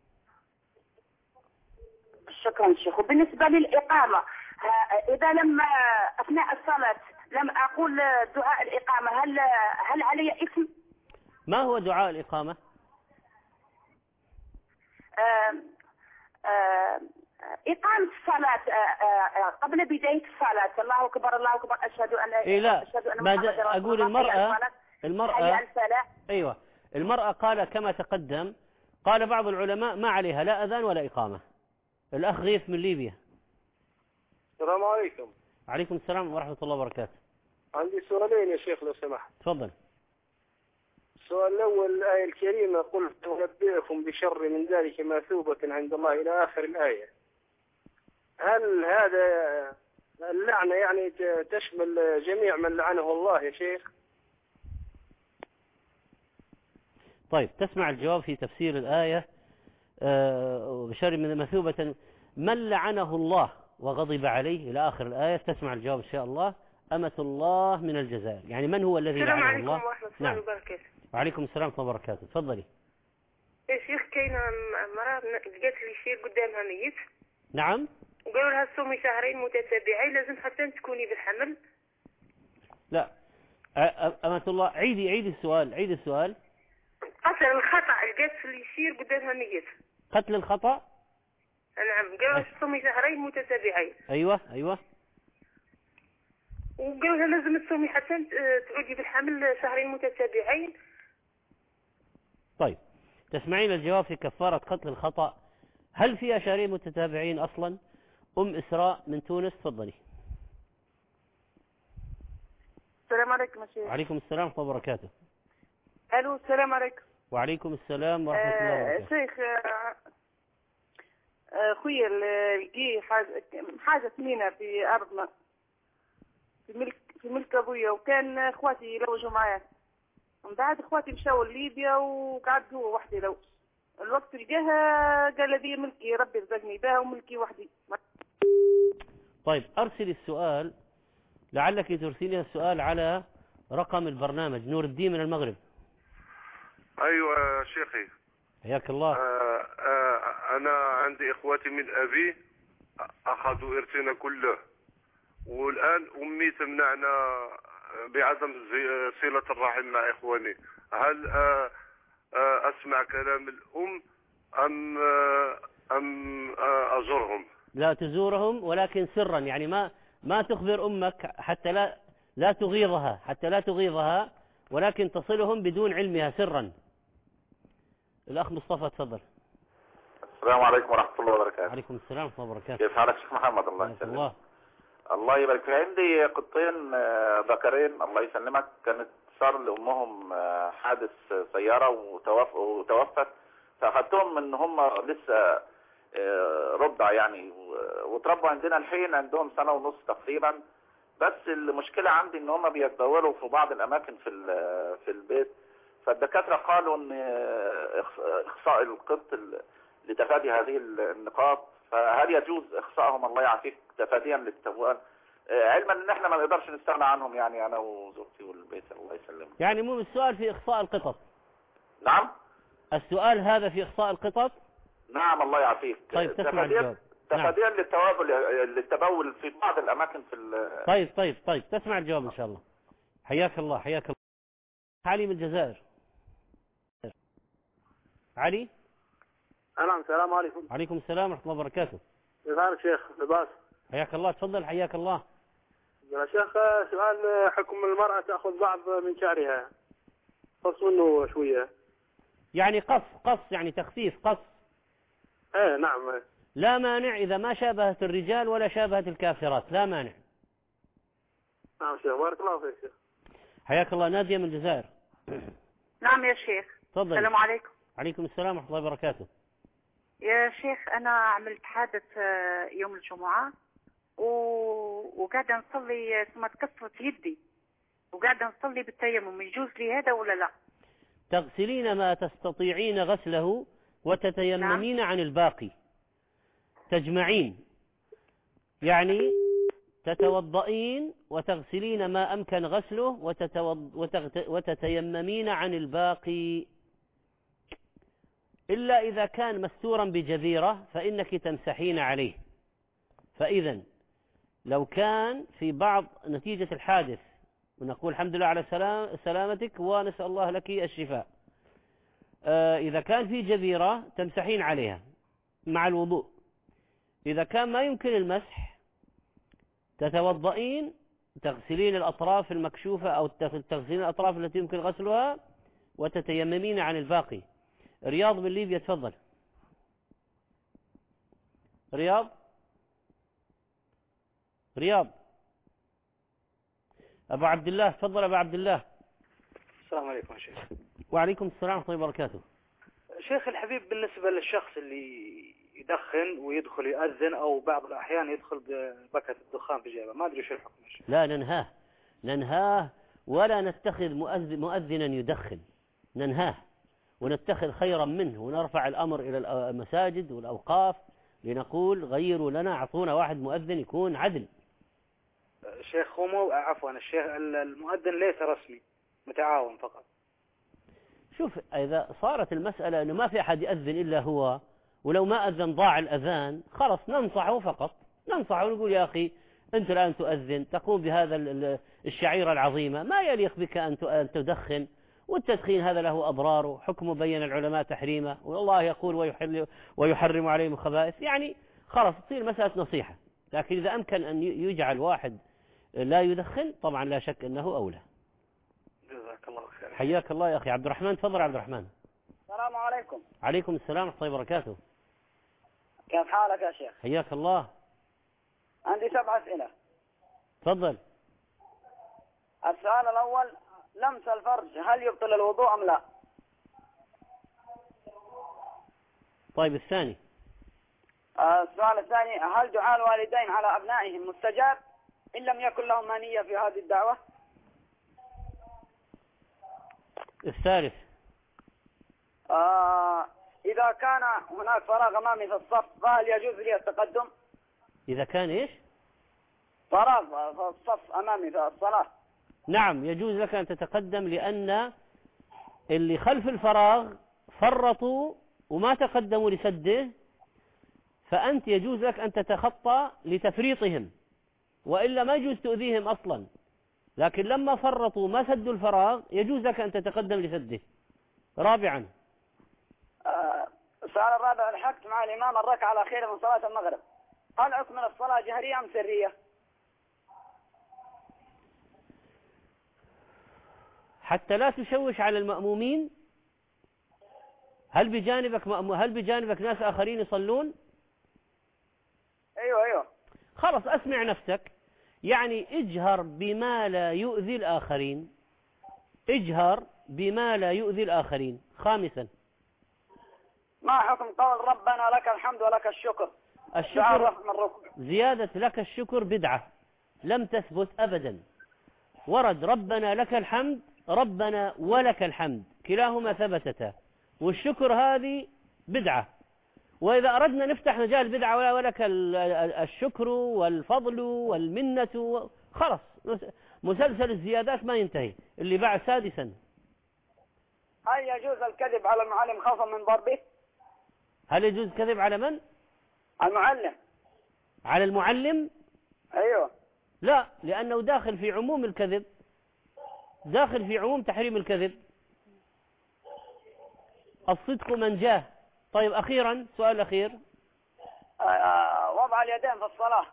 S9: شكرا شيخ. وبالنسبة للإقامة، إذا لم أثناء الصلاة لم أقول دعاء الإقامة، هل علي إثم؟
S2: ما هو دعاء الإقامة؟
S9: إقامة الصلاة قبل بداية الصلاة، الله أكبر الله أكبر أشهد أن
S2: لا،
S9: أشهد أن محمد رسول الله.
S2: أقول المرأة أيوة، المرأة قال كما تقدم، قال بعض العلماء ما عليها لا أذان ولا إقامة. الأخ غيث من ليبيا.
S10: السلام عليكم.
S2: عليكم السلام ورحمة الله وبركاته.
S10: عندي سؤالين يا شيخ لو سمحت.
S2: تفضل.
S10: السؤال الأول، الآية الكريمة قل أنبئكم بشر من ذلك مثوبة عند الله إلى آخر الآية. هل هذا اللعنة يعني تشمل جميع من لعنه الله يا شيخ؟
S2: طيب، تسمع الجواب في تفسير الآية بشر من مثوبة من لعنه الله وغضب عليه إلى آخر الآية. تسمع الجواب إن شاء الله. أمة الله من الجزائر، يعني من هو الذي لعنه الله؟
S7: السلام عليكم ورحمة الله وبركاته.
S2: وعليكم السلام ورحمة الله وبركاته. تفضلي
S7: يا شيخ. كاينة مرأة لقات لي شيء قدامها ميت.
S2: نعم.
S7: وقالوا لها صومي شهرين متتابعين، لازم حتى تكوني بالحمل.
S2: لا أمة الله، عيدي السؤال.
S7: قتل الخطأ، لقات لي شيء قدامها ميت.
S2: قتل الخطأ.
S7: نعم، قالوا لها صومي شهرين متتابعين.
S2: أيوة.
S7: وقالوا لها لازم تصومي حتى تعودي بالحمل شهرين متتابعين.
S2: طيب، تسمعين الجواب في كفارة قتل الخطأ. هل فيها شهرين متتابعين أصلا؟ أم إسراء من تونس، تفضلي.
S11: السلام عليكم يا شيخ.
S2: عليكم السلام ورحمة الله وبركاته.
S11: ألو، السلام عليكم.
S2: وعليكم السلام ورحمة الله وبركاته.
S11: شيخ، خويا لقي حاجة ثمينة في أرضنا، في ملك أبويا، وكان إخواتي يلوجوا معايا. من بعد إخواتي مشاو لليبيا وقعد هو وحدي لو. الوقت لقاها قال لي ملكي، ربي رزقني بها وملكي وحدي.
S2: طيب، أرسلي السؤال، لعلك ترسلي السؤال على رقم البرنامج. نور الدين من المغرب.
S12: أيوة شيخي،
S2: حياك الله.
S12: أنا عندي إخواتي من أبي أخذوا إرثنا كله، والآن أمي تمنعنا بعدم صلة الرحم مع إخواني. هل أسمع كلام الأم أم أزورهم؟
S2: لا تزورهم، ولكن سرا، يعني ما تخبر أمك حتى لا تغيظها، ولكن تصلهم بدون علمها سرا. الأخ مصطفى، تفضل.
S5: السلام عليكم ورحمة الله وبركاته.
S2: عليكم السلام ورحمة الله وبركاته.
S5: كيف حالك شيخ محمد؟ الله يسلمك. الله يبارك فيك. عندي قطين ذكرين الله يسلمك، كانت صار لأمهم حادث سيارة وتوفت، فأخذتهم من هم لسه رضع يعني، وتربوا عندنا الحين عندهم سنة ونص تقريبا. بس المشكلة عندي ان هم بيتبولوا في بعض الأماكن في البيت، فالدكاترة قالوا ان إخصاء القط لتفادي هذه النقاط. فهل يجوز إخصائهم الله يعافيك تفاديا للتبول، علما ان احنا ما نقدرش نستغنى عنهم، يعني انا وزوجتي والبيت الله يسلمك.
S2: يعني مو السؤال في إخصاء القطط؟
S5: نعم،
S2: السؤال هذا في إخصاء القطط.
S5: نعم الله يعافيك.
S2: طيب، تسمع الجواب.
S5: تفاديا للتبول في بعض الأماكن في
S2: طيب، تسمع الجواب إن شاء الله. حياك الله حياك الله. علي من الجزائر. علي.
S13: السلام عليكم.
S2: عليكم السلام ورحمة الله وبركاته.
S13: كيف حالك شيخ؟ لباس.
S2: حياك الله تفضل. حياك الله.
S13: يا شيخ سؤال، حكم المرأة تأخذ بعض من شعرها، قص منه شوية،
S2: يعني قص يعني تخفيف قص.
S13: ايه نعم.
S2: لا مانع إذا ما شابهت الرجال ولا شابهت الكافرات، لا مانع.
S13: نعم شيخ، بارك الله فيك شيخ.
S2: حياك الله. نادية من الجزائر.
S14: نعم يا شيخ.
S2: تفضل.
S14: السلام عليكم.
S2: عليكم السلام ورحمة الله وبركاته.
S14: يا شيخ أنا عملت حادث يوم الجمعة وقاعدة نصلي ثم تكسرت يدي وقاعدة نصلي بالتيمم، يجوز لي هذا ولا لا؟
S2: تغسلين ما تستطيعين غسله وتتيممين عن الباقي. تجمعين يعني تتوضئين وتغسلين ما أمكن غسله وتتيممين عن الباقي، إلا إذا كان مستورا بجذيرة فإنك تمسحين عليه. فإذا لو كان في بعض نتيجة الحادث، ونقول الحمد لله على سلامتك ونسأل الله لك الشفاء، إذا كان في جذيرة تمسحين عليها مع الوضوء. إذا كان ما يمكن المسح تتوضئين، تغسلين الأطراف المكشوفة أو تغسلين الأطراف التي يمكن غسلها وتتيممين عن الباقي. رياض من ليبيا تفضل. رياض. أبو عبد الله تفضل. أبو عبد الله.
S15: السلام عليكم شيخ.
S2: وعليكم السلام ورحمة الله وبركاته.
S15: شيخ الحبيب، بالنسبة للشخص اللي يدخن ويدخل يؤذن أو بعض الأحيان يدخل ببكة الدخان في جيبه، ما أدري شو الحكم يا شيخ.
S2: لا ننهاه ولا نتخذ مؤذنا يدخن، ننهاه ونتخذ خيرا منه ونرفع الأمر إلى المساجد والأوقاف لنقول غيروا لنا، أعطونا واحد مؤذن يكون عدل.
S15: شيخ عفوا الشيخ المؤذن ليس رسمي، متعاون فقط.
S2: شوف، إذا صارت المسألة أنه ما في أحد يأذن إلا هو، ولو ما أذن ضاع الأذان، خلص ننصحه فقط، ننصحه ونقول يا أخي أنت الآن تؤذن، تقوم بهذا الشعيرة العظيمة، ما يليق بك أن تدخن، والتدخين هذا له أضراره، حكمه بين العلماء تحريمه، والله يقول ويحرم عليهم الخبائث، يعني خلاص تصير مسألة نصيحة. لكن إذا أمكن أن يجعل واحد لا يدخن طبعا لا شك أنه أولى.
S15: جزاك الله خير.
S2: حياك الله يا أخي. عبد الرحمن تفضل. عبد الرحمن.
S16: السلام عليكم.
S2: عليكم السلام ورحمة الله وبركاته.
S16: كيف حالك يا شيخ؟
S2: حياك الله.
S16: عندي 7 أسئلة.
S2: تفضل.
S16: السؤال الأول، لمس الفرج هل يبطل الوضوء أم لا؟
S2: طيب الثاني.
S16: السؤال الثاني، هل دعاء الوالدين على أبنائهم مستجاب إن لم يكن لهم مانية في هذه الدعوة؟
S2: الثالث.
S16: إذا كان هناك فراغ أمامي في الصف فهل يجوز لي التقدم؟
S2: إذا كان إيش؟
S16: فراغ في الصف أمامي في الصلاة.
S2: نعم يجوز لك أن تتقدم، لأن اللي خلف الفراغ فرطوا وما تقدموا لسده، فأنت يجوز لك أن تتخطى لتفريطهم، وإلا ما يجوز تؤذيهم أصلا، لكن لما فرطوا ما سدوا الفراغ يجوز لك أن تتقدم لسده. رابعا.
S16: السؤال الرابع، لحقت مع الإمام الركعة الأخيرة من صلاة المغرب، هل أكمل الصلاة جهرية أم سرية؟
S2: حتى لا تشوش على المأمومين. هل بجانبك ناس آخرين يصلون؟
S16: أيوه.
S2: خلص أسمع نفسك، يعني اجهر بما لا يؤذي الآخرين، اجهر بما لا يؤذي الآخرين. خامسا.
S16: ما حكم قول ربنا لك الحمد ولك الشكر؟
S2: زيادة لك الشكر بدعة لم تثبت أبدا. ورد ربنا لك الحمد، ربنا ولك الحمد، كلاهما ثبتتا، والشكر هذه بدعة. وإذا أردنا نفتح مجال بدعة ولك الشكر والفضل والمنة، خلص مسلسل الزيادات ما ينتهي. اللي بعد. سادسا.
S16: هل يجوز الكذب على المعلم خوفا من ضربه؟
S2: هل يجوز الكذب على من؟
S16: المعلم.
S2: على المعلم؟
S16: أيوه.
S2: لا، لأنه داخل في عموم الكذب. داخل في عموم تحريم الكذب. الصدق منجاه. طيب أخيرا سؤال أخير.
S16: وضع اليدين في الصلاة.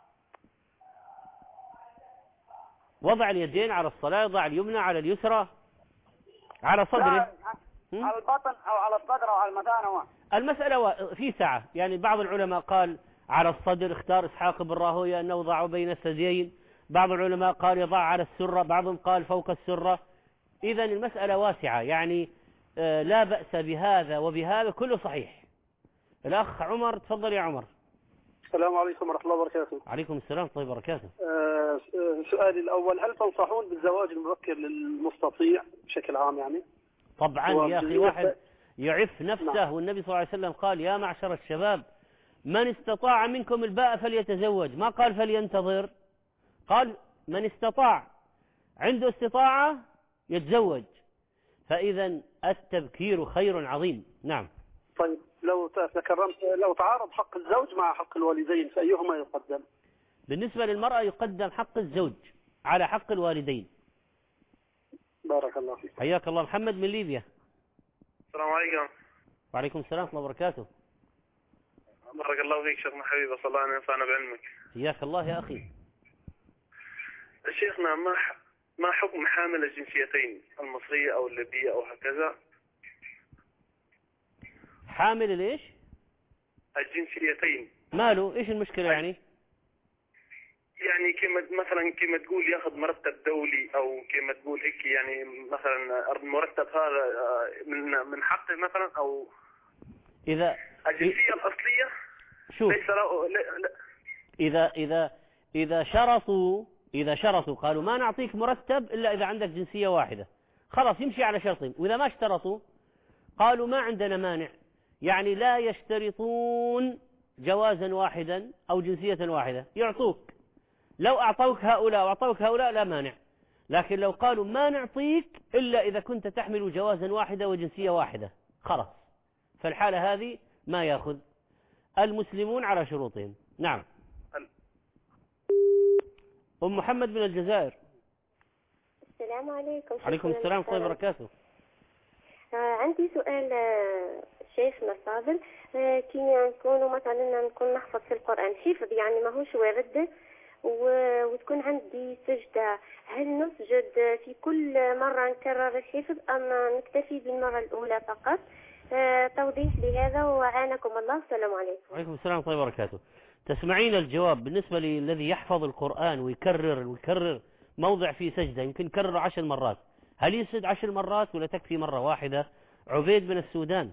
S2: وضع اليدين على الصلاة، يضع اليمنى على اليسرى على صدره،
S16: على البطن أو على الصدر أو على المثانة.
S2: المسألة في سعة. يعني بعض العلماء قال على الصدر، اختار إسحاق بن راهويه أنه يضع بين الثديين، بعض العلماء قال يضع على السرة، بعضهم قال فوق السرة. إذن المسألة واسعة، يعني لا بأس بهذا وبهذا، كله صحيح. الأخ عمر، تفضل يا عمر.
S13: السلام عليكم ورحمة الله وبركاته.
S2: عليكم السلام ورحمة الله وبركاته.
S13: سؤالي الأول، هل تنصحون بالزواج المبكر للمستطيع بشكل عام يعني؟
S2: طبعا يا أخي، واحد يعف نفسه.
S13: نعم.
S2: والنبي صلى الله عليه وسلم قال يا معشر الشباب من استطاع منكم الباء فليتزوج، ما قال فلينتظر، قال من استطاع، عنده استطاعة يتزوج. فإذا التبكير خير عظيم. نعم.
S13: طيب لو تكرمت، لو تعارض حق الزوج مع حق الوالدين فأيهما يقدم؟
S2: بالنسبة للمرأة يقدم حق الزوج على حق الوالدين.
S13: بارك الله فيك.
S2: حياك الله. محمد من ليبيا.
S12: السلام عليكم.
S2: وعليكم السلام ورحمة الله وبركاته.
S12: بارك الله فيك شيخنا حبيبي، صلى الله أن ينفعنا بعلمك.
S2: حياك الله يا أخي.
S12: شيخنا، ما حكم حامل الجنسيتين، المصرية أو الليبية أو هكذا؟
S2: حامل ليش؟
S12: الجنسيتين.
S2: ماله؟ إيش المشكلة يعني؟
S12: يعني مثلا كما تقول ياخذ مرتب دولي، او كما تقول هيك، يعني مثلا المرتب هذا من حقه مثلا، او
S2: اذا
S12: الجنسيه الاصليه.
S2: شوف،
S12: ليس لا
S2: اذا شرطوا قالوا ما نعطيك مرتب الا اذا عندك جنسيه واحده، خلاص يمشي على شرطهم. واذا ما اشترطوا قالوا ما عندنا مانع، يعني لا يشترطون جوازا واحدا او جنسيه واحده، يعطوك. لو أعطوك هؤلاء وأعطوك هؤلاء لا مانع. لكن لو قالوا ما نعطيك إلا إذا كنت تحمل جوازا واحدة وجنسية واحدة، خلاص، فالحالة هذه ما يأخذ. المسلمون على شروطهم. نعم. أم محمد من الجزائر.
S17: السلام عليكم.
S2: عليكم السلام ورحمة الله وبركاته.
S17: عندي سؤال شيخنا الفاضل. كي نكون نحفظ في القرآن حفظ، يعني ماهوش وارد، وتكون عندي سجدة، هل نسجد في كل مرة نكرر الحفظ أم نكتفي بالمرة الأولى فقط؟ توضيح لهذا وعانكم الله. السلام عليكم.
S2: وعليكم السلام ورحمة الله وبركاته. تسمعين الجواب بالنسبة للذي يحفظ القرآن ويكرر موضع في سجدة، يمكن يكرر 10 مرات، هل يسجد 10 مرات ولا تكفي مرة واحدة؟ عبيد من السودان.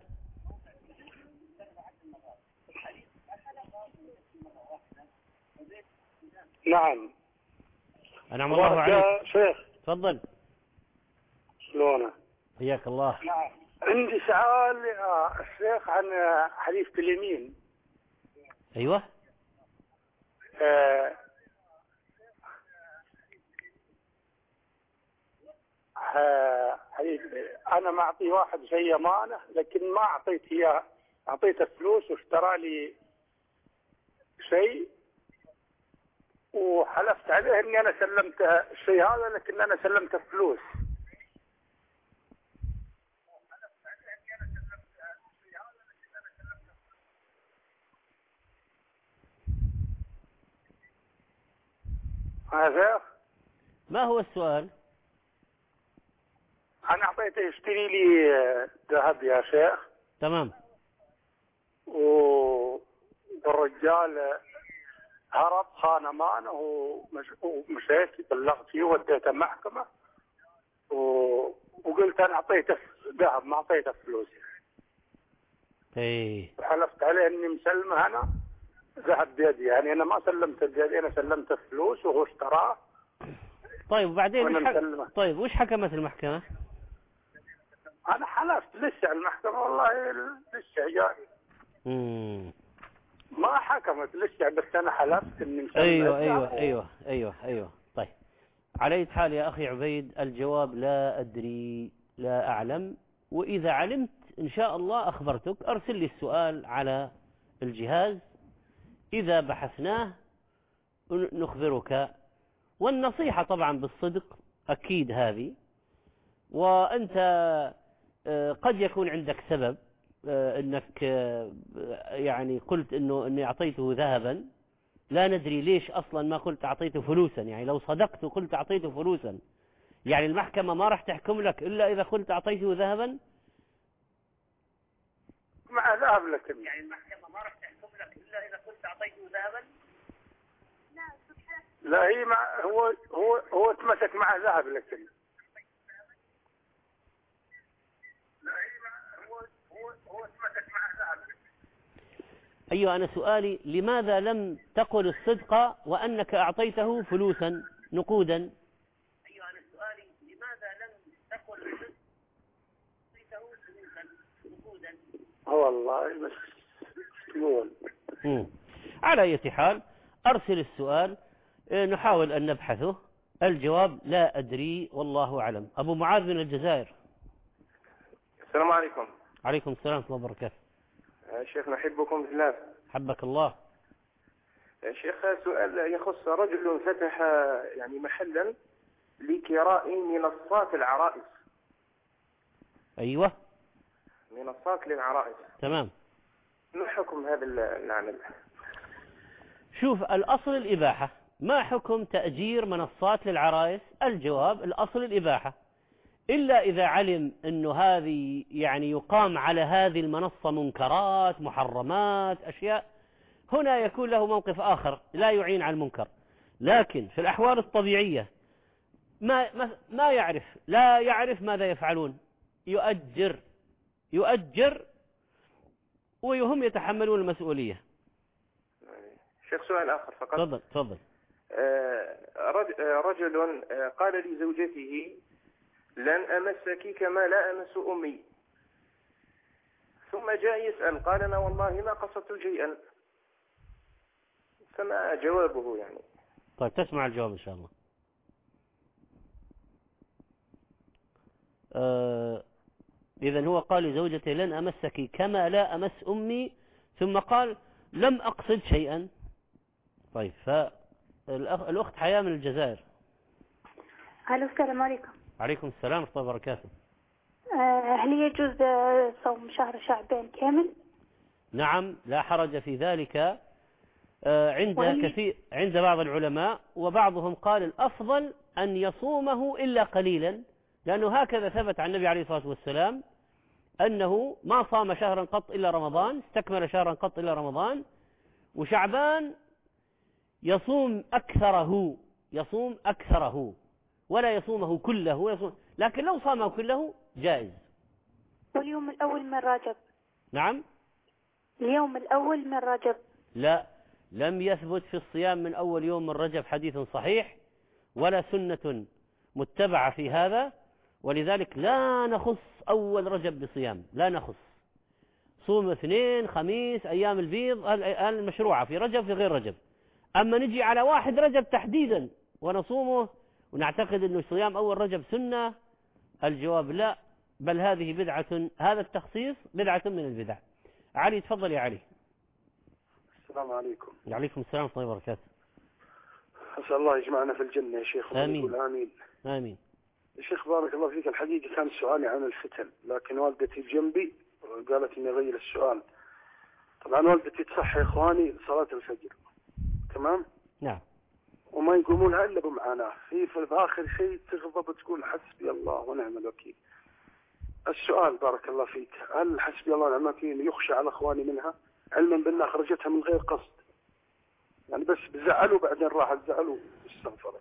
S13: نعم.
S2: أنعم الله عليك.
S13: شيخ
S2: تفضل.
S13: شلونه؟
S2: حياك الله.
S13: عندي سؤال يا الشيخ عن حديث اليمين.
S2: أيوة.
S13: حديث أنا ما أعطي واحد شيء أمانة، لكن ما أعطيت إياه، أعطيته فلوس واشترى لي شيء وحلفت عليه اني انا سلمته الشيء هذا، لكن انا سلمته فلوس. هذا
S2: ما هو السؤال؟
S13: انا اعطيته يشتري لي ذهب يا شيخ.
S2: تمام.
S13: والرجال هرب، خان امانه ومشيت بلغت فيه وديته محكمة وقلت انا اعطيته ذهب ما اعطيته فلوس.
S2: ايه.
S13: وحلفت عليه اني مسلمه انا ذهب بيدي، يعني انا ما سلمته بيدي، انا سلمته فلوس وهو اشتراه.
S2: طيب وبعدين طيب وش حكمت المحكمة؟
S13: انا حلفت لسه المحكمة والله لسه جاي. ما حكمت لسه، بس انا حلفت اني مسلمه.
S2: ايوه. طيب على اي حال يا اخي عبيد، الجواب لا ادري، لا اعلم، واذا علمت ان شاء الله اخبرتك. ارسل لي السؤال على الجهاز، اذا بحثناه نخبرك. والنصيحة طبعا بالصدق اكيد هذه، وأنت قد يكون عندك سبب أنك يعني قلت أني أعطيته ذهبا، لا ندري ليش أصلا ما قلت أعطيته فلوسا. يعني لو صدقت وقلت أعطيته فلوسا، يعني المحكمة ما راح تحكم لك إلا إذا قلت أعطيته ذهبا.
S13: مع ذهب لكن
S2: يعني المحكمة ما راح تحكم لك إلا إذا قلت أعطيته ذهبا.
S13: لا هي مع هو تمسك مع ذهب لكن
S2: أيوة، أنا سؤالي لماذا لم تقل الصدق وأنك أعطيته فلوسا نقودا؟ أيوة، أنا سؤالي لماذا لم تقل الصدق وأعطيته فلوسا نقودا؟
S13: والله بس تقول.
S2: على أي حال أرسل السؤال نحاول أن نبحثه. الجواب لا أدري والله أعلم. أبو معاذ من الجزائر.
S18: السلام عليكم.
S2: عليكم السلام ورحمة الله وبركاته.
S18: شيخ نحبكم في الله.
S2: حبك الله.
S18: شيخ سؤال يخص رجل فتح يعني محلا لكراء منصات العرائس.
S2: أيوة،
S18: منصات للعرائس.
S2: تمام.
S18: ما حكم هذا العمل؟
S2: شوف، الأصل الإباحة. ما حكم تأجير منصات للعرائس؟ الجواب الأصل الإباحة، إلا إذا علم أنه هذه يعني يقام على هذه المنصة منكرات محرمات أشياء، هنا يكون له موقف آخر لا يعين على المنكر. لكن في الأحوال الطبيعية لا يعرف ماذا يفعلون، يؤجر وهم يتحملون المسؤولية.
S18: شيخ سؤال آخر فقط.
S2: تفضل.
S18: رجل قال لزوجته لن أمسك كما لا أمس أمي، ثم جاء يسأل قال أنا والله ما قصدت شيئا، فما جوابه يعني؟
S2: طيب تسمع الجواب إن شاء الله. إذن هو قال لزوجته لن أمسك كما لا أمس أمي، ثم قال لم أقصد شيئا. طيب، فالأخت حياة من الجزائر.
S19: ألو، السلام عليكم.
S2: عليكم السلام ورحمة الله وبركاته.
S19: هل يجوز صوم شهر شعبان كامل؟
S2: نعم، لا حرج في ذلك عند بعض العلماء، وبعضهم قال الأفضل أن يصومه إلا قليلا، لأنه هكذا ثبت عن النبي عليه الصلاة والسلام أنه ما صام شهرا قط إلا رمضان، استكمل شهرا قط إلا رمضان، وشعبان يصوم أكثره ولا يصومه كله، لكن لو صامه كله جائز.
S19: واليوم الأول من رجب؟
S2: نعم،
S19: اليوم الأول من رجب.
S2: لا، لم يثبت في الصيام من أول يوم من رجب حديث صحيح ولا سنة متبعة في هذا، ولذلك لا نخص أول رجب بصيام، لا نخص. صوم اثنين خميس أيام البيض المشروعة في رجب في غير رجب. أما نجي على 1 رجب تحديدا ونصومه ونعتقد أنه صيام أول رجب سنة، الجواب لا، بل هذه بدعة، هذا التخصيص بدعة من البدع. علي، تفضل يا علي.
S13: السلام عليكم.
S2: وعليكم السلام ورحمة الله وبركاته.
S13: أسأل الله يجمعنا في الجنة يا شيخ.
S2: آمين.
S13: آمين.
S2: آمين.
S13: يا شيخ بارك الله فيك، الحقيقة كان سؤالي عن الفتن، لكن والدتي بجنبي قالت إني أغير السؤال. طبعا والدتي تصحي إخواني صلاة الفجر، تمام؟
S2: نعم.
S13: وما يقومونها إلا بمعاناة، في آخر شيء تغضب وتقول حسبي الله ونعم الوكيل. السؤال بارك الله فيك، هل حسبي الله ونعم الوكيل يخشى على إخواني منها، علما بأنها خرجتها من غير قصد، يعني بس بزعلوا بعدين راحت زعلوا واستغفرت؟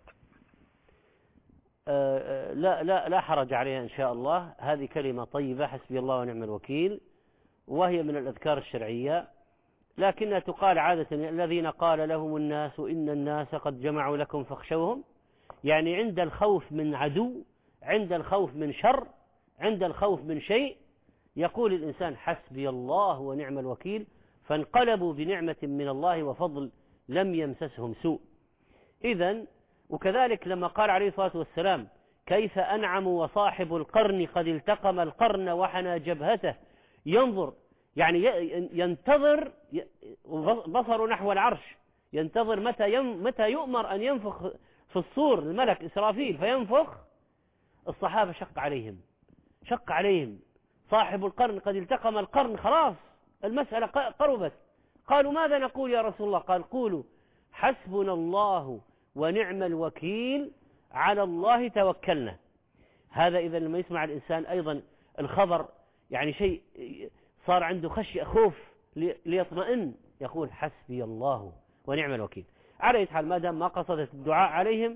S2: لا حرج عليها إن شاء الله. هذه كلمة طيبة، حسبي الله ونعم الوكيل، وهي من الأذكار الشرعية، لكنها تقال عادة الذين قال لهم الناس إن الناس قد جمعوا لكم فاخشوهم، يعني عند الخوف من عدو، عند الخوف من شر، عند الخوف من شيء، يقول الإنسان حسبي الله ونعم الوكيل، فانقلبوا بنعمة من الله وفضل لم يمسسهم سوء. إذن وكذلك لما قال عليه الصلاة والسلام كيف أنعم وصاحب القرن قد التقم القرن وحنى جبهته، ينظر يعني ينتظر بصر نحو العرش، ينتظر متى يؤمر أن ينفخ في الصور الملك إسرافيل فينفخ، الصحابة شق عليهم صاحب القرن قد التقم القرن، خلاص المسألة قربت. قالوا ماذا نقول يا رسول الله؟ قال قولوا حسبنا الله ونعم الوكيل على الله توكلنا. هذا إذا لما يسمع الإنسان أيضا الخبر يعني شيء صار عنده خشية خوف ليطمئن، يقول حسبي الله ونعم الوكيل. على أي حال ما دام ما قصدت الدعاء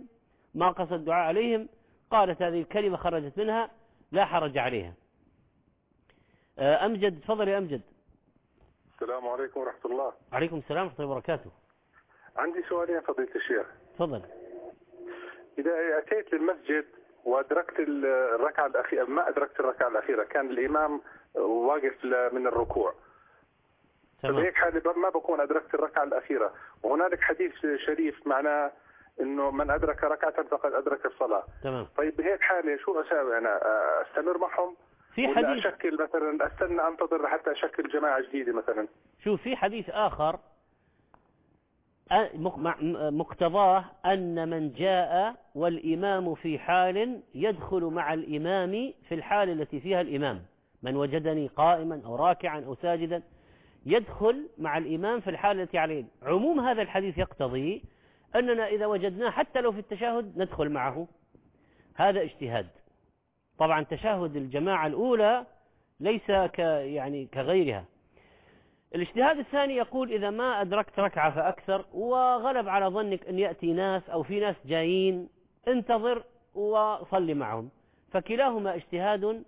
S2: عليهم قالت هذه الكلمة خرجت منها لا حرج عليها. أمجد، تفضل يا أمجد.
S20: السلام عليكم ورحمة الله.
S2: عليكم السلام ورحمة الله وبركاته.
S20: عندي سؤالين فضيلة الشيخ.
S2: تفضل.
S20: إذا أتيت للمسجد وأدركت الركعة الأخيرة، ما أدركت الركعة الأخيرة، كان الإمام واقف من الركوع، فبهيك حالة ما بكون أدركت الركعة الأخيرة، وهنالك حديث شريف معناه إنه من أدرك ركعة فقد أدرك الصلاة.
S2: تمام.
S20: طيب بهيك حالة شو أسوي أنا؟ أستمر معهم
S2: في حديث،
S20: أشكل مثلا، أستنى أنتظر حتى أشكل جماعة جديدة مثلا؟
S2: شوف في حديث آخر مقتضاه أن من جاء والإمام في حال يدخل مع الإمام في الحال التي فيها الإمام، من وجدني قائما أو راكعا أو ساجدا يدخل مع الإمام في الحال التي عليه. عموم هذا الحديث يقتضي أننا إذا وجدناه حتى لو في التشهد ندخل معه. هذا اجتهاد. طبعا تشهد الجماعة الأولى ليس كغيرها. الاجتهاد الثاني يقول إذا ما أدركت ركعة فأكثر وغلب على ظنك أن يأتي ناس أو في ناس جايين، انتظر وصلي معهم. فكلاهما اجتهاد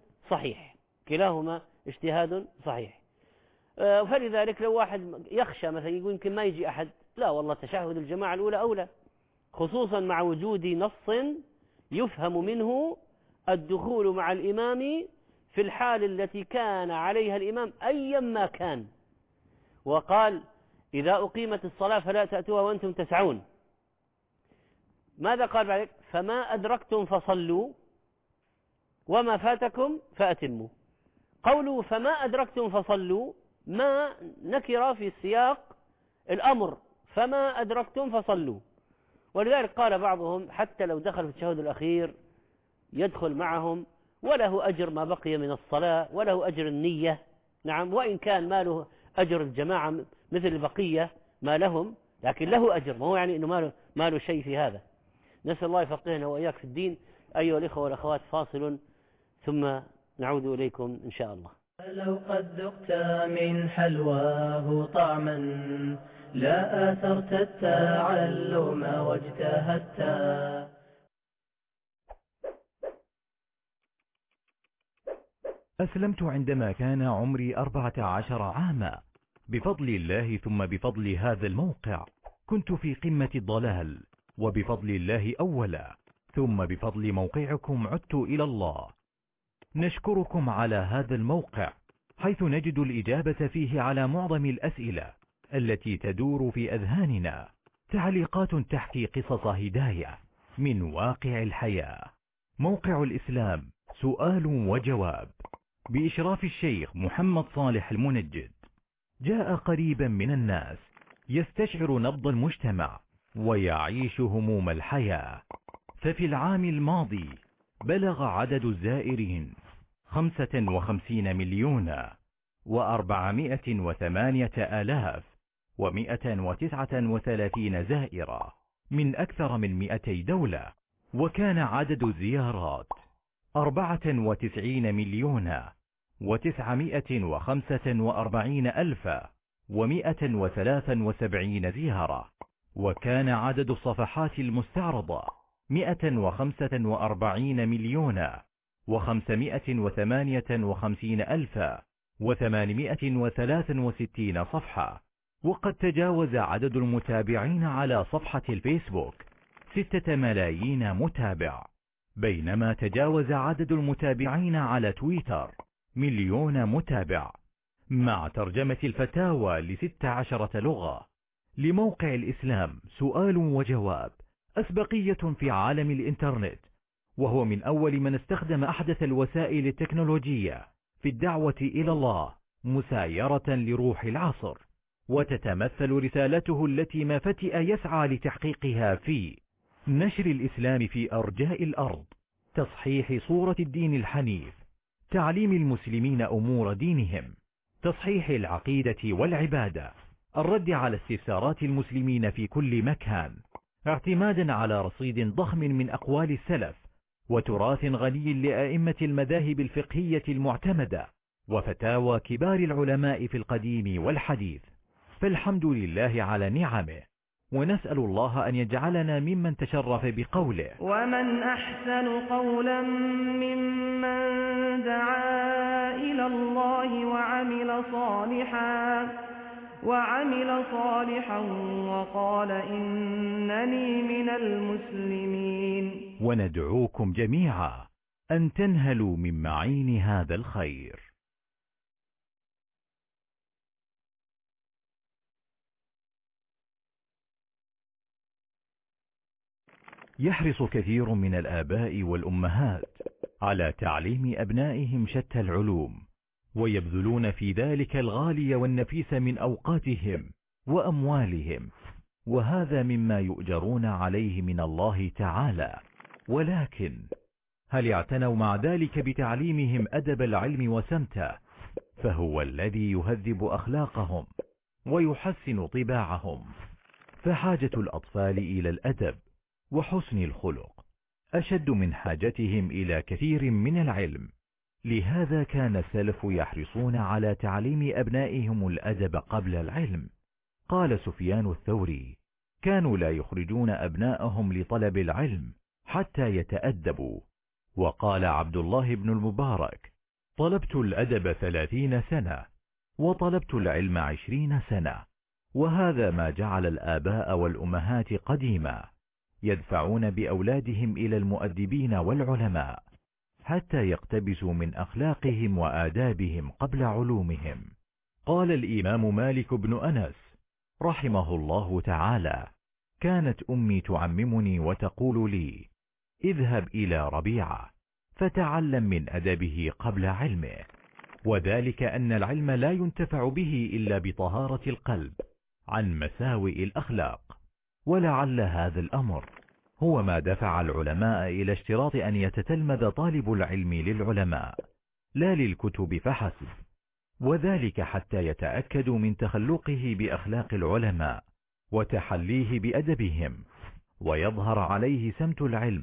S2: صحيح. فلذلك لو واحد يخشى مثلا يقول يمكن ما يجي أحد، لا والله تشهد الجماعة الأولى أولى، خصوصا مع وجود نص يفهم منه الدخول مع الإمام في الحال التي كان عليها الإمام أيما كان. وقال إذا أقيمت الصلاة فلا تأتوها وأنتم تسعون. ماذا قال بعد؟ فما أدركتم فصلوا وما فاتكم فأتموا. قولوا فما أدركتم فصلوا ما نكر في سياق الأمر، فما أدركتم فصلوا. ولذلك قال بعضهم حتى لو دخل في التشهد الأخير يدخل معهم وله أجر ما بقي من الصلاة وله أجر النية. نعم، وإن كان ما له أجر الجماعة مثل البقية ما لهم، لكن له أجر، ما هو يعني أنه ما له شيء في هذا. نسأل الله يفقهنا وإياك في الدين. أيها الإخوة والأخوات، فاصل ثم نعود إليكم إن شاء الله.
S1: لو قد ذقت من حلواه طعما لا آثرت التعلم واجتهدت.
S3: أسلمت عندما كان عمري 14 عاما بفضل الله، ثم بفضل هذا الموقع كنت في قمة الضلال، وبفضل الله أولا ثم بفضل موقعكم عدت إلى الله. نشكركم على هذا الموقع حيث نجد الإجابة فيه على معظم الأسئلة التي تدور في أذهاننا، تعليقات تحكي قصص هداية من واقع الحياة. موقع الإسلام سؤال وجواب بإشراف الشيخ محمد صالح المنجد، جاء قريبا من الناس، يستشعر نبض المجتمع ويعيش هموم الحياة. ففي العام الماضي بلغ عدد الزائرين 55,408,139 زائرة من أكثر من 200 دولة، وكان عدد الزيارات 94,945,173 زيارة، وكان عدد الصفحات المستعرضة 145,558,863 صفحة. وقد تجاوز عدد المتابعين على صفحة الفيسبوك 6 ملايين متابع، بينما تجاوز عدد المتابعين على تويتر 1,000,000 متابع، مع ترجمة الفتاوى ل16 لغة. لموقع الإسلام سؤال وجواب أسبقية في عالم الإنترنت، وهو من أول من استخدم أحدث الوسائل التكنولوجية في الدعوة إلى الله مسايرة لروح العصر، وتتمثل رسالته التي ما فتئ يسعى لتحقيقها في نشر الإسلام في أرجاء الأرض تصحيح صورة الدين الحنيف، تعليم المسلمين أمور دينهم، تصحيح العقيدة والعبادة، الرد على استفسارات المسلمين في كل مكان، اعتمادا على رصيد ضخم من أقوال السلف وتراث غني لأئمة المذاهب الفقهية المعتمدة وفتاوى كبار العلماء في القديم والحديث. فالحمد لله على نعمه، ونسأل الله أن يجعلنا ممن تشرف بقوله:
S1: ومن أحسن قولا ممن دعا إلى الله وعمل صالحا وقال إنني من المسلمين.
S3: وندعوكم جميعا أن تنهلوا من معين هذا الخير. يحرص كثير من الآباء والأمهات على تعليم أبنائهم شتى العلوم، ويبذلون في ذلك الغالي والنفيس من أوقاتهم وأموالهم، وهذا مما يؤجرون عليه من الله تعالى. ولكن هل اعتنوا مع ذلك بتعليمهم أدب العلم وسمته؟ فهو الذي يهذب أخلاقهم ويحسن طباعهم. فحاجة الأطفال إلى الأدب وحسن الخلق أشد من حاجتهم إلى كثير من العلم. لهذا كان السلف يحرصون على تعليم أبنائهم الأدب قبل العلم. قال سفيان الثوري: كانوا لا يخرجون أبنائهم لطلب العلم حتى يتأدبوا. وقال عبد الله بن المبارك: طلبت الأدب 30 سنة وطلبت العلم 20 سنة. وهذا ما جعل الآباء والأمهات قديما يدفعون بأولادهم إلى المؤدبين والعلماء حتى يقتبسوا من أخلاقهم وآدابهم قبل علومهم. قال الإمام مالك بن أنس رحمه الله تعالى: كانت أمي تعممني وتقول لي: اذهب إلى ربيعة فتعلم من أدبه قبل علمه. وذلك أن العلم لا ينتفع به إلا بطهارة القلب عن مساوئ الأخلاق. ولعل هذا الأمر هو ما دفع العلماء إلى اشتراط أن يتتلمذ طالب العلم للعلماء لا للكتب فحسب، وذلك حتى يتأكدوا من تخلقه بأخلاق العلماء وتحليه بأدبهم، ويظهر عليه سمت العلم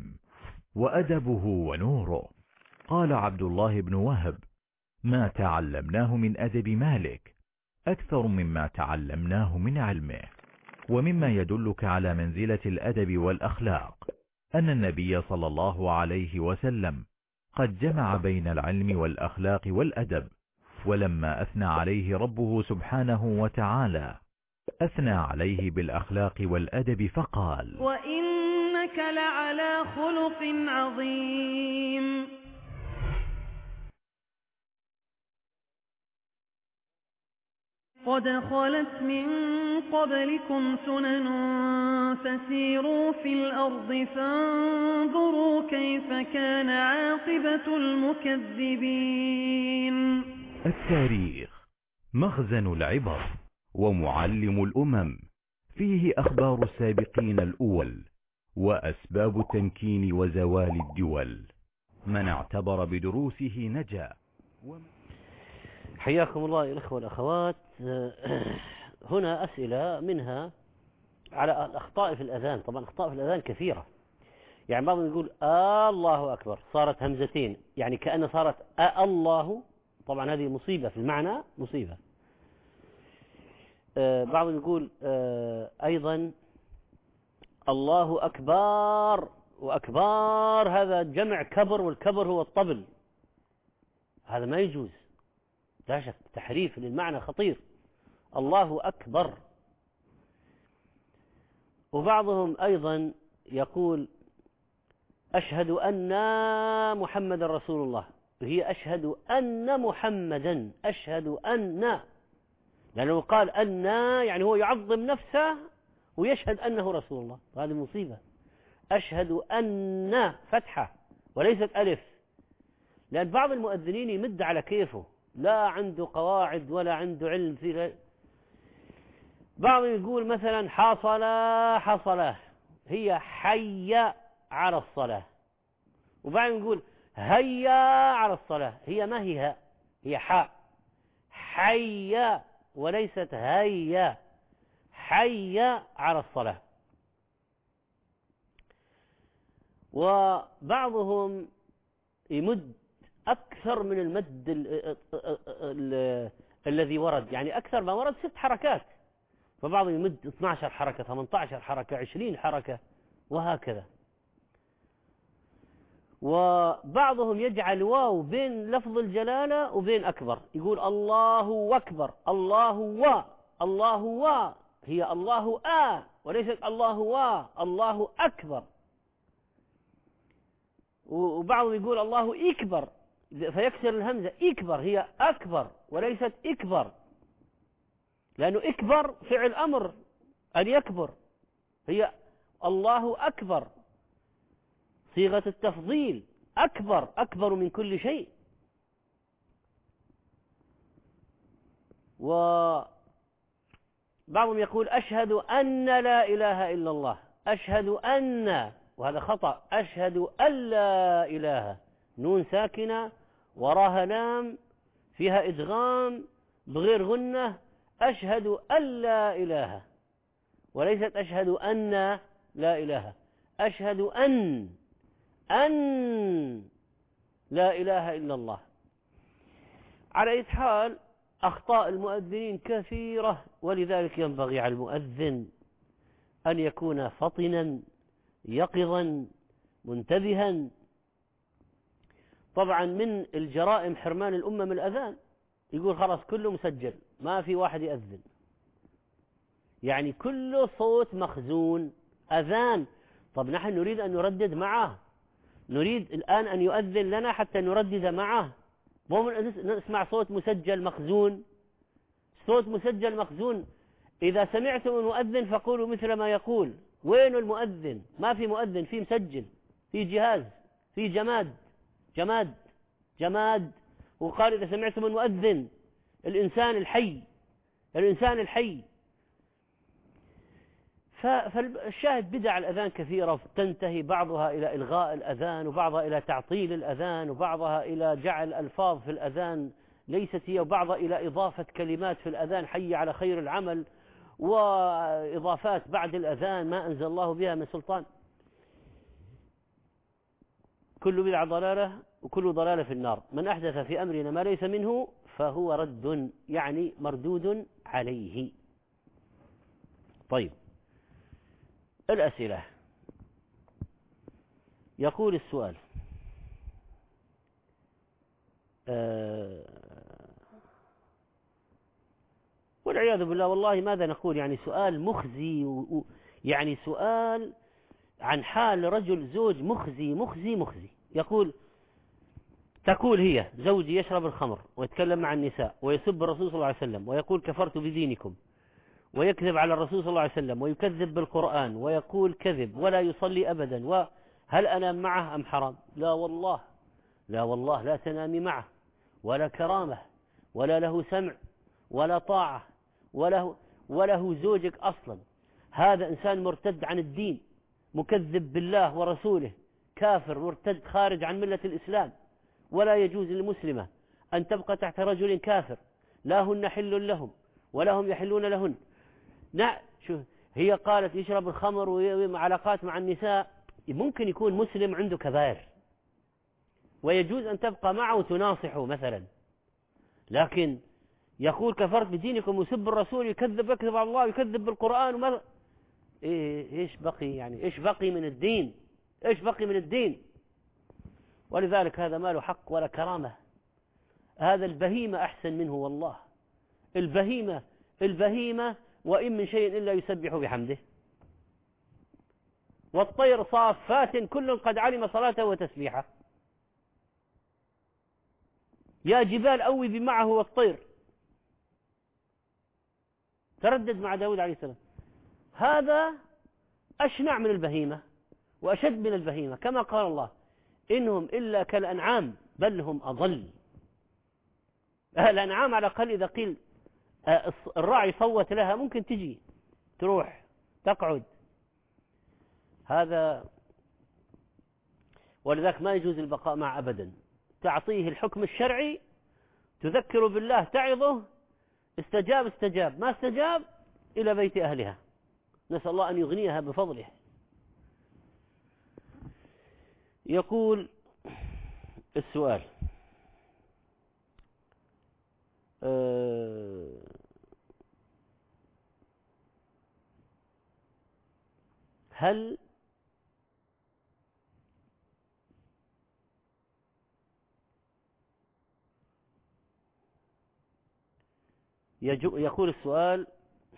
S3: وأدبه ونوره. قال عبد الله بن وهب: ما تعلمناه من أدب مالك أكثر مما تعلمناه من علمه. ومما يدلك على منزلة الأدب والأخلاق أن النبي صلى الله عليه وسلم قد جمع بين العلم والأخلاق والأدب. ولما أثنى عليه ربه سبحانه وتعالى أثنى عليه بالأخلاق والأدب فقال:
S1: وإنك لعلى خلق عظيم. قد خلت من قبلكم سنن فسيروا في الأرض فانظروا كيف كان عاقبة المكذبين.
S3: التاريخ مخزن العبر ومعلم الأمم، فيه أخبار السابقين الأول وأسباب التمكين وزوال الدول. من اعتبر بدروسه نجا.
S2: حياكم الله الأخوة والأخوات. هنا أسئلة منها على الأخطاء في الأذان. طبعا أخطاء في الأذان كثيرة، يعني بعضهم يقول الله أكبر صارت همزتين، يعني كأن صارت الله. طبعا هذه مصيبة في المعنى، مصيبة. بعضهم يقول أيضا الله أكبر، وأكبار هذا جمع كبر، والكبر هو الطبل. هذا ما يجوز، لا شك تحريف للمعنى خطير. الله أكبر. وبعضهم أيضا يقول أشهد أن محمد رسول الله، هي أشهد أن محمدا، أشهد أن، لأنه قال أن يعني هو يعظم نفسه ويشهد أنه رسول الله. هذه مصيبة. أشهد أن فتحة وليست ألف، لأن بعض المؤذنين يمد على كيفه، لا عنده قواعد ولا عنده علم في. بعض يقول مثلا حصل، هي حي على الصلاة، وبعدين نقول هيا على الصلاة، هي ما هي هاء، هي حاء، حي وليست هيا، حي على الصلاة. وبعضهم يمد أكثر من المد الذي ورد، يعني أكثر ما ورد 6 حركات، فبعضهم يمد 12 حركة، 18 حركة، 20 حركة، وهكذا. وبعضهم يجعل واو بين لفظ الجلالة وبين أكبر، يقول الله أكبر، الله هي الله وليست الله الله أكبر. وبعضهم يقول الله إكبر فيكسر الهمزة، إكبر هي أكبر وليست إكبر، لأنه إكبر فعل أمر أن يكبر، هي الله أكبر صيغة التفضيل، أكبر أكبر من كل شيء. وبعضهم يقول أشهد أن لا إله إلا الله، أشهد أن، وهذا خطأ، أشهد أن لا إله، نون ساكنة وراها لام فيها إدغام بغير غنة، أشهد أن لا إله، وليست أشهد أن لا إله، أشهد أن لا إله إلا الله. على أي حال أخطاء المؤذنين كثيرة، ولذلك ينبغي على المؤذن أن يكون فطنا يقظا منتبها. طبعا من الجرائم حرمان الأمة من الأذان، يقول خلاص كله مسجل ما في واحد يأذن، يعني كله صوت مخزون أذان. طب نحن نريد أن نردد معه، نريد الآن أن يؤذن لنا حتى نردد معه، مو نسمع صوت مسجل مخزون. صوت مسجل مخزون، إذا سمعتم المؤذن فقولوا مثل ما يقول. وين المؤذن؟ ما في مؤذن، في مسجل، في جهاز، في جماد. وقال إذا سمعتم المؤذن، الإنسان الحي. فالشاهد بدع الأذان كثيرة، تنتهي بعضها إلى إلغاء الأذان، وبعضها إلى تعطيل الأذان، وبعضها إلى جعل ألفاظ في الأذان ليست هي، وبعضها إلى إضافة كلمات في الأذان حي على خير العمل، وإضافات بعد الأذان ما أنزل الله بها من سلطان. كل بدعة ضلالة وكل ضلالة في النار. من أحدث في أمرنا ما ليس منه فهو رد، يعني مردود عليه. طيب، الأسئلة. يقول السؤال والعياذ بالله، والله ماذا نقول، يعني سؤال مخزي، يعني سؤال عن حال رجل زوج مخزي. يقول تقول هي زوجي يشرب الخمر ويتكلم مع النساء ويسب الرسول صلى الله عليه وسلم ويقول كفرت بدينكم، ويكذب على الرسول صلى الله عليه وسلم ويكذب بالقرآن ويقول كذب ولا يصلي أبدا، وهل أنام معه أم حرام؟ لا والله لا تنامي معه، ولا كرامة، ولا له سمع، ولا طاعة، وله زوجك أصلا. هذا إنسان مرتد عن الدين، مكذب بالله ورسوله، كافر مرتد خارج عن ملة الإسلام. ولا يجوز للمسلمة أن تبقى تحت رجل كافر، لا هن حل لهم ولا هم يحلون لهن. هي قالت يشرب الخمر وعلاقات مع النساء، ممكن يكون مسلم عنده كبائر ويجوز أن تبقى معه وتناصحه مثلا، لكن يقول كفرت بدينكم ويسب الرسول، يكذب على الله ويكذب بالقرآن، وما إيش بقي، يعني إيش بقي من الدين؟ ولذلك هذا ما له حق ولا كرامة. هذا البهيمة أحسن منه والله، البهيمة وإن من شيء إلا يسبح بحمده، والطير صافات كل قد علم صلاته وتسبيحه. يا جبال أوبي معه والطير، تردد مع داود عليه السلام. هذا أشنع من البهيمة وأشد من البهيمة، كما قال الله إنهم إلا كالأنعام بل هم أضل. الأنعام على الأقل إذا قيل الراعي صوت لها ممكن تجي تروح تقعد. هذا ولذلك ما يجوز البقاء معه أبدا. تعطيه الحكم الشرعي، تذكر بالله، تعظه، استجاب ما استجاب إلى بيت أهلها. نسأل الله أن يغنيها بفضله. يقول السؤال: هل يقول السؤال: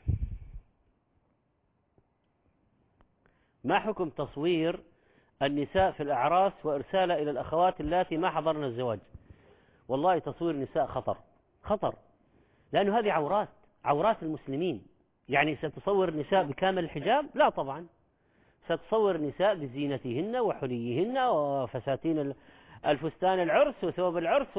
S2: ما حكم تصوير النساء في الأعراس وإرسالها إلى الأخوات اللاتي ما حضرن الزواج؟ والله تصوير النساء خطر، لأنه هذه عورات المسلمين. يعني ستصور النساء بكامل الحجاب؟ لا طبعا، ستصور النساء بزينتهن وحليهن وفساتين الفستان العرس وثوب العرس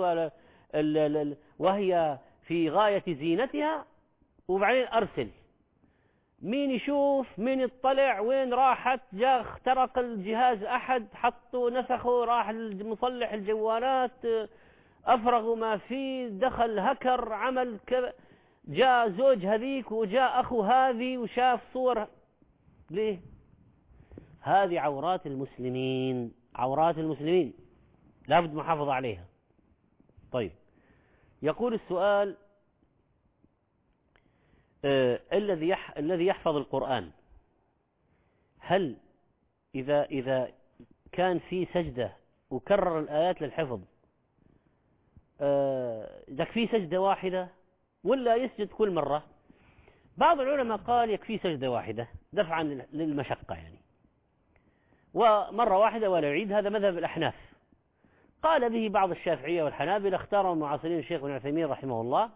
S2: وهي في غاية زينتها، وبعدين أرسل. مين يشوف، مين يطلع، وين راحت، جاء اخترق الجهاز أحد، حطوا نسخوا، راح مصلح الجوالات، أفرغوا ما فيه، دخل هكر، عمل كذا، جاء زوج هذيك وجاء أخو هذه وشاف صور. ليه؟ هذه عورات المسلمين، لابد محافظة عليها. طيب، يقول السؤال: الذي يحفظ القرآن، هل إذا كان في سجدة وكرر الآيات للحفظ يكفي سجدة واحدة ولا يسجد كل مرة؟ بعض العلماء قال يكفي سجدة واحدة دفعا للمشقة يعني، ومرة واحدة ولا يعيد. هذا مذهب الأحناف، قال به بعض الشافعية والحنابلة، اختاره المعاصرين الشيخ ابن عثيمين رحمه الله.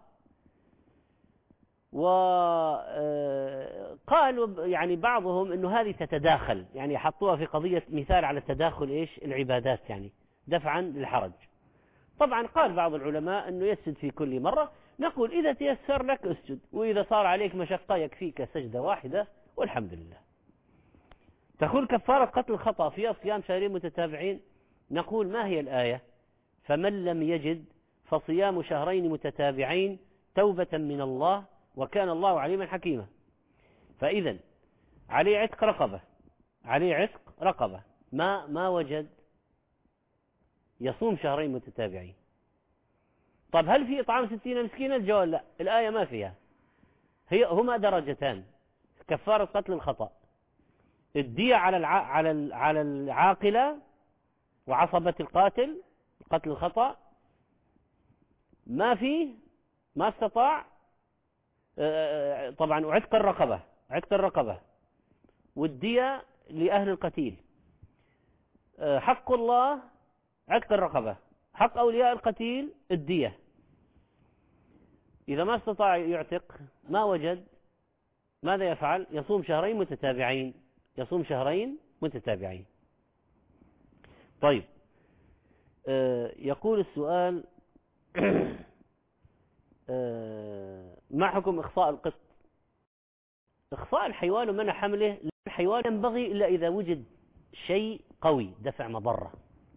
S2: وقالوا يعني بعضهم انه هذه تتداخل، يعني حطوها في قضية مثال على التداخل العبادات، يعني دفعا للحرج. طبعا قال بعض العلماء انه يسجد في كل مرة. نقول اذا تيسر لك اسجد، واذا صار عليك مشقة يكفيك سجدة واحدة والحمد لله. تقول: كفارة قتل الخطأ في صيام شهرين متتابعين. نقول: ما هي الآية؟ فمن لم يجد فصيام شهرين متتابعين توبة من الله وكان الله عليما حكيما. فإذا عليه عتق رقبة، ما وجد يصوم شهرين متتابعين. طب هل في إطعام 60 مسكينا؟ الجواب لا، الآية ما فيها. هما درجتان: كفارة قتل الخطأ، الدية على العاقلة وعصبة القاتل، قتل الخطأ ما فيه، ما استطاع. طبعا وعتق الرقبة والدية لأهل القتيل. حق الله عتق الرقبة، حق أولياء القتيل الدية. إذا ما استطاع يعتق، ما وجد، ماذا يفعل؟ يصوم شهرين متتابعين. طيب، يقول السؤال: ما حكم إخصاء القط؟ إخصاء الحيوان ومنع حمله الحيوان ينبغي إلا إذا وجد شيء قوي دفع مضرة،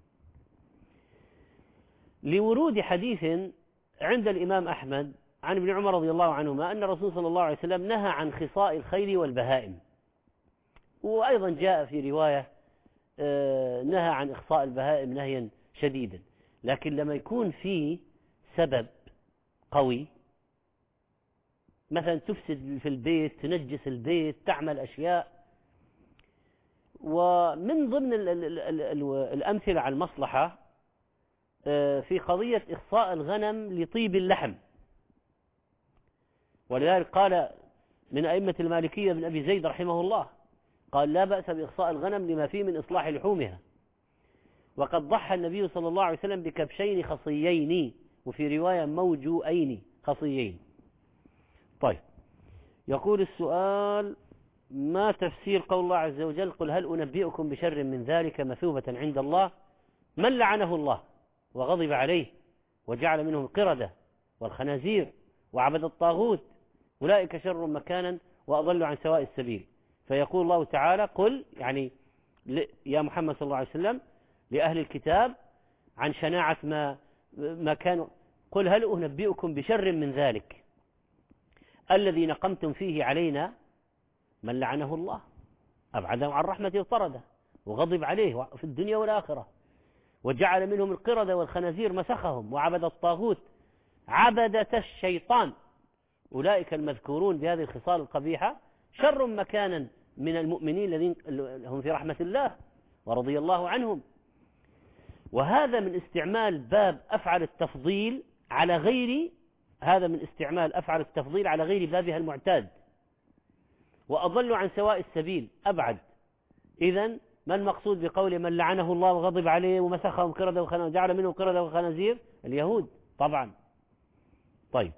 S2: لورود حديث عند الإمام أحمد عن ابن عمر رضي الله عنهما أن الرسول صلى الله عليه وسلم نهى عن خصاء الخيل والبهائم. وأيضا جاء في رواية نهى عن إخصاء البهائم نهيا شديدا. لكن لما يكون في سبب قوي، مثلا تفسد في البيت، تنجس البيت، تعمل أشياء، ومن ضمن الأمثلة على المصلحة في قضية إخصاء الغنم لطيب اللحم. ولذلك قال من أئمة المالكية ابن أبي زيد رحمه الله، قال: لا بأس بإخصاء الغنم لما فيه من إصلاح لحومها. وقد ضحى النبي صلى الله عليه وسلم بكبشين خصيين، وفي رواية موجوئين خصيين. طيب، يقول السؤال: ما تفسير قول الله عز وجل: قل هل أنبئكم بشر من ذلك مثوبة عند الله من لعنه الله وغضب عليه وجعل منهم القردة والخنازير وعبد الطاغوت أولئك شر مكانا وأضل عن سواء السبيل. فيقول الله تعالى: قل، يعني يا محمد صلى الله عليه وسلم، لأهل الكتاب عن شناعة ما كانوا. قل هل أنبئكم بشر من ذلك الذي نقمتم فيه علينا من لعنه الله أبعده عن رحمته وطرده وغضب عليه في الدنيا والآخرة وجعل منهم القردة والخنازير مسخهم وعبد الطاغوت عبدة الشيطان أولئك المذكورون بهذه الخصال القبيحة شر مكانا من المؤمنين الذين هم في رحمة الله ورضي الله عنهم. وهذا من استعمال باب أفعل التفضيل على غير بابها المعتاد وأضل عن سواء السبيل أبعد. إذن ما المقصود بقول من لعنه الله وغضب عليه ومسخهم قردة وخنازير جعل منهم قردة وخنازير؟ اليهود طبعا. طيب،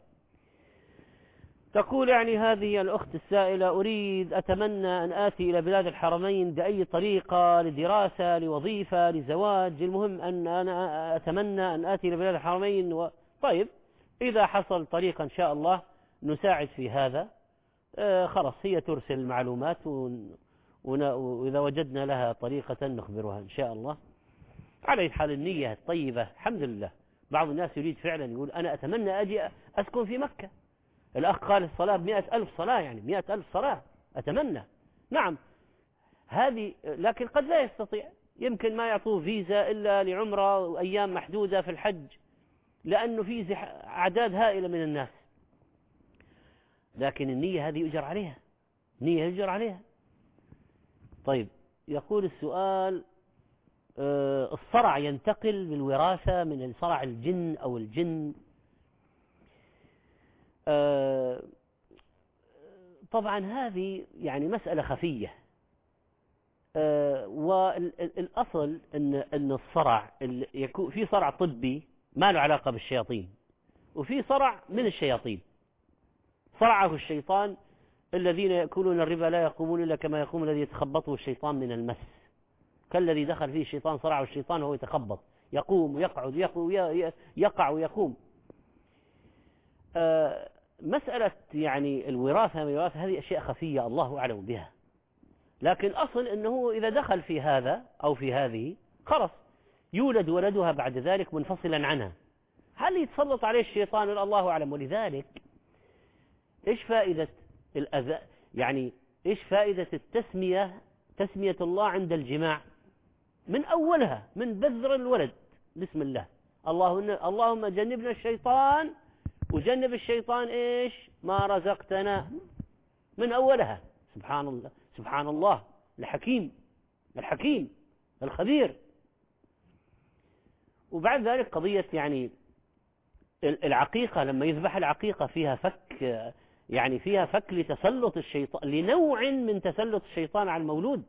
S2: تقول يعني هذه الأخت السائلة أتمنى أن آتي إلى بلاد الحرمين بأي طريقة لدراسة لوظيفة لزواج، المهم أن أنا أتمنى أن آتي إلى بلاد الحرمين طيب، إذا حصل طريقة إن شاء الله نساعد في هذا. خلاص هي ترسل المعلومات وإذا وجدنا لها طريقة نخبرها إن شاء الله. على حال النية الطيبة الحمد لله. بعض الناس يريد فعلا يقول أنا أتمنى أجي أسكن في مكة. الأخ قال الصلاة ب100,000 صلاة، يعني 100,000 صلاة أتمنى. نعم هذه، لكن قد لا يستطيع، يمكن ما يعطوه فيزا إلا لعمرة وأيام محدودة في الحج لأنه في أعداد هائلة من الناس. لكن النية هذه يؤجر عليها، نية يؤجر عليها. طيب، يقول السؤال الصرع ينتقل بالوراثة من صرع الجن أو الجن؟ طبعا هذه يعني مسألة خفية، والأصل أن الصرع يكون في صرع طبي ما له علاقة بالشياطين، وفي صرع من الشياطين. صرعه الشيطان، الذين يأكلون الربا لا يقومون إلا كما يقوم الذي يتخبطه الشيطان من المس، كالذي دخل فيه الشيطان صرعه الشيطان وهو يتخبط، يقوم ويقعد يقع ويقوم. مسألة يعني الوراثة هذه أشياء خفية الله أعلم بها، لكن أصل أنه إذا دخل في هذا أو في هذه خلاص يولد ولدها بعد ذلك منفصلا عنها. هل يتسلط عليه الشيطان؟ الله أعلم. ولذلك إيش فائدة الأذى؟ يعني إيش فائدة تسمية الله عند الجماع من أولها، من بذر الولد بسم الله، اللهم جنبنا الشيطان وجنب الشيطان إيش ما رزقتنا، من أولها. سبحان الله سبحان الله، الحكيم الخبير. وبعد ذلك قضية يعني العقيقة، لما يذبح العقيقة فيها فك، يعني فيها فك لتسلط الشيطان، لنوع من تسلط الشيطان على المولود.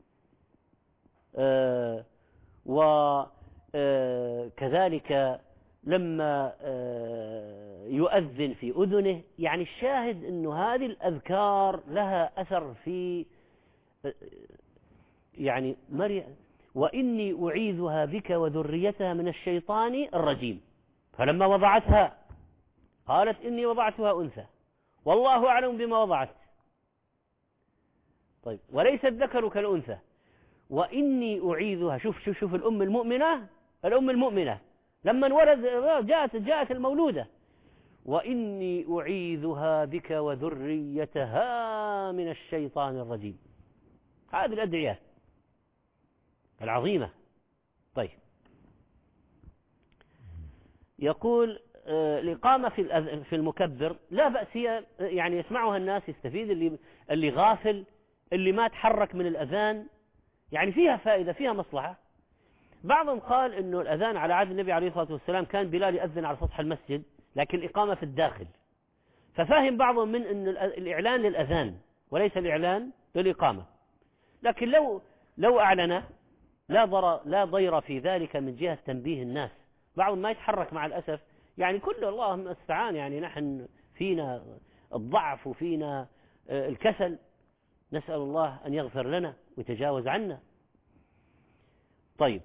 S2: وكذلك لما يؤذن في أذنه، يعني الشاهد أنه هذه الأذكار لها أثر في يعني مريم، وإني أعيذها بك وذريتها من الشيطان الرجيم. فلما وضعتها قالت إني وضعتها أنثى والله أعلم بما وضعت. طيب، وليس الذكر كالأنثى وإني أعيذها. شوف الأم المؤمنة لما انولد جاءت المولودة، وإني أعيذها بك وذريتها من الشيطان الرجيم. هذه الأدعية العظيمة. طيب، يقول الإقامة في المكبر لا بأس، هي يعني يسمعها الناس يستفيد، اللي غافل، اللي ما تحرك من الأذان، يعني فيها فائدة، فيها مصلحة. بعضهم قال إنه الأذان على عهد النبي عليه الصلاة والسلام كان بلال يأذن على سطح المسجد، لكن الإقامة في الداخل، ففاهم بعضهم من إن الإعلان للأذان وليس الإعلان للإقامة. لكن لو أعلن لا ضير في ذلك من جهة تنبيه الناس. بعضهم ما يتحرك مع الأسف، يعني كل الله المستعان، يعني نحن فينا الضعف وفينا الكسل، نسأل الله أن يغفر لنا ويتجاوز عنا. طيب،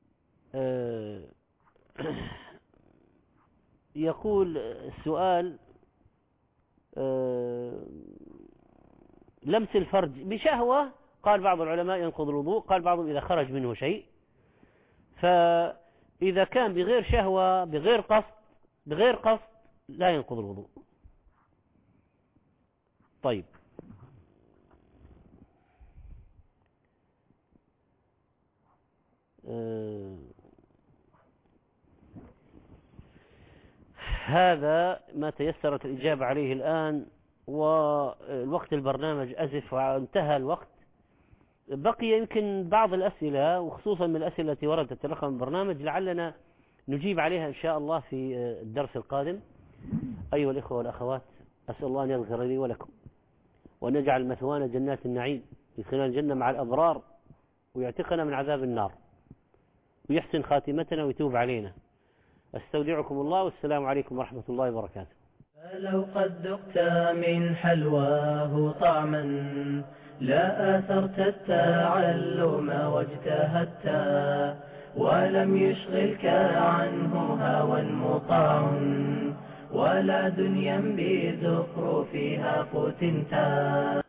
S2: يقول السؤال لمس الفرج بشهوة، قال بعض العلماء ينقض الوضوء، قال بعضهم إذا خرج منه شيء. فإذا كان بغير شهوة بغير قصد لا ينقض الوضوء. طيب، هذا ما تيسرت الإجابة عليه الآن، والوقت البرنامج أزف وانتهى الوقت. بقي يمكن بعض الأسئلة، وخصوصا من الأسئلة التي وردت تتلقى من البرنامج، لعلنا نجيب عليها إن شاء الله في الدرس القادم. أيها الإخوة والأخوات، أسأل الله أن يغفر لي ولكم، وأن يجعل مثوانا جنات النعيم، يدخلنا الجنة مع الأبرار، ويعتقنا من عذاب النار، ويحسن خاتمتنا ويتوب علينا. أستودعكم الله، والسلام عليكم ورحمة الله وبركاته.
S21: فلو قد ذقت من حلواه طعما لا آثرت التعلم واجتهدت، ولم يشغلك عنه هوى مطاع ولا دنيا بزخرفها فتنتا.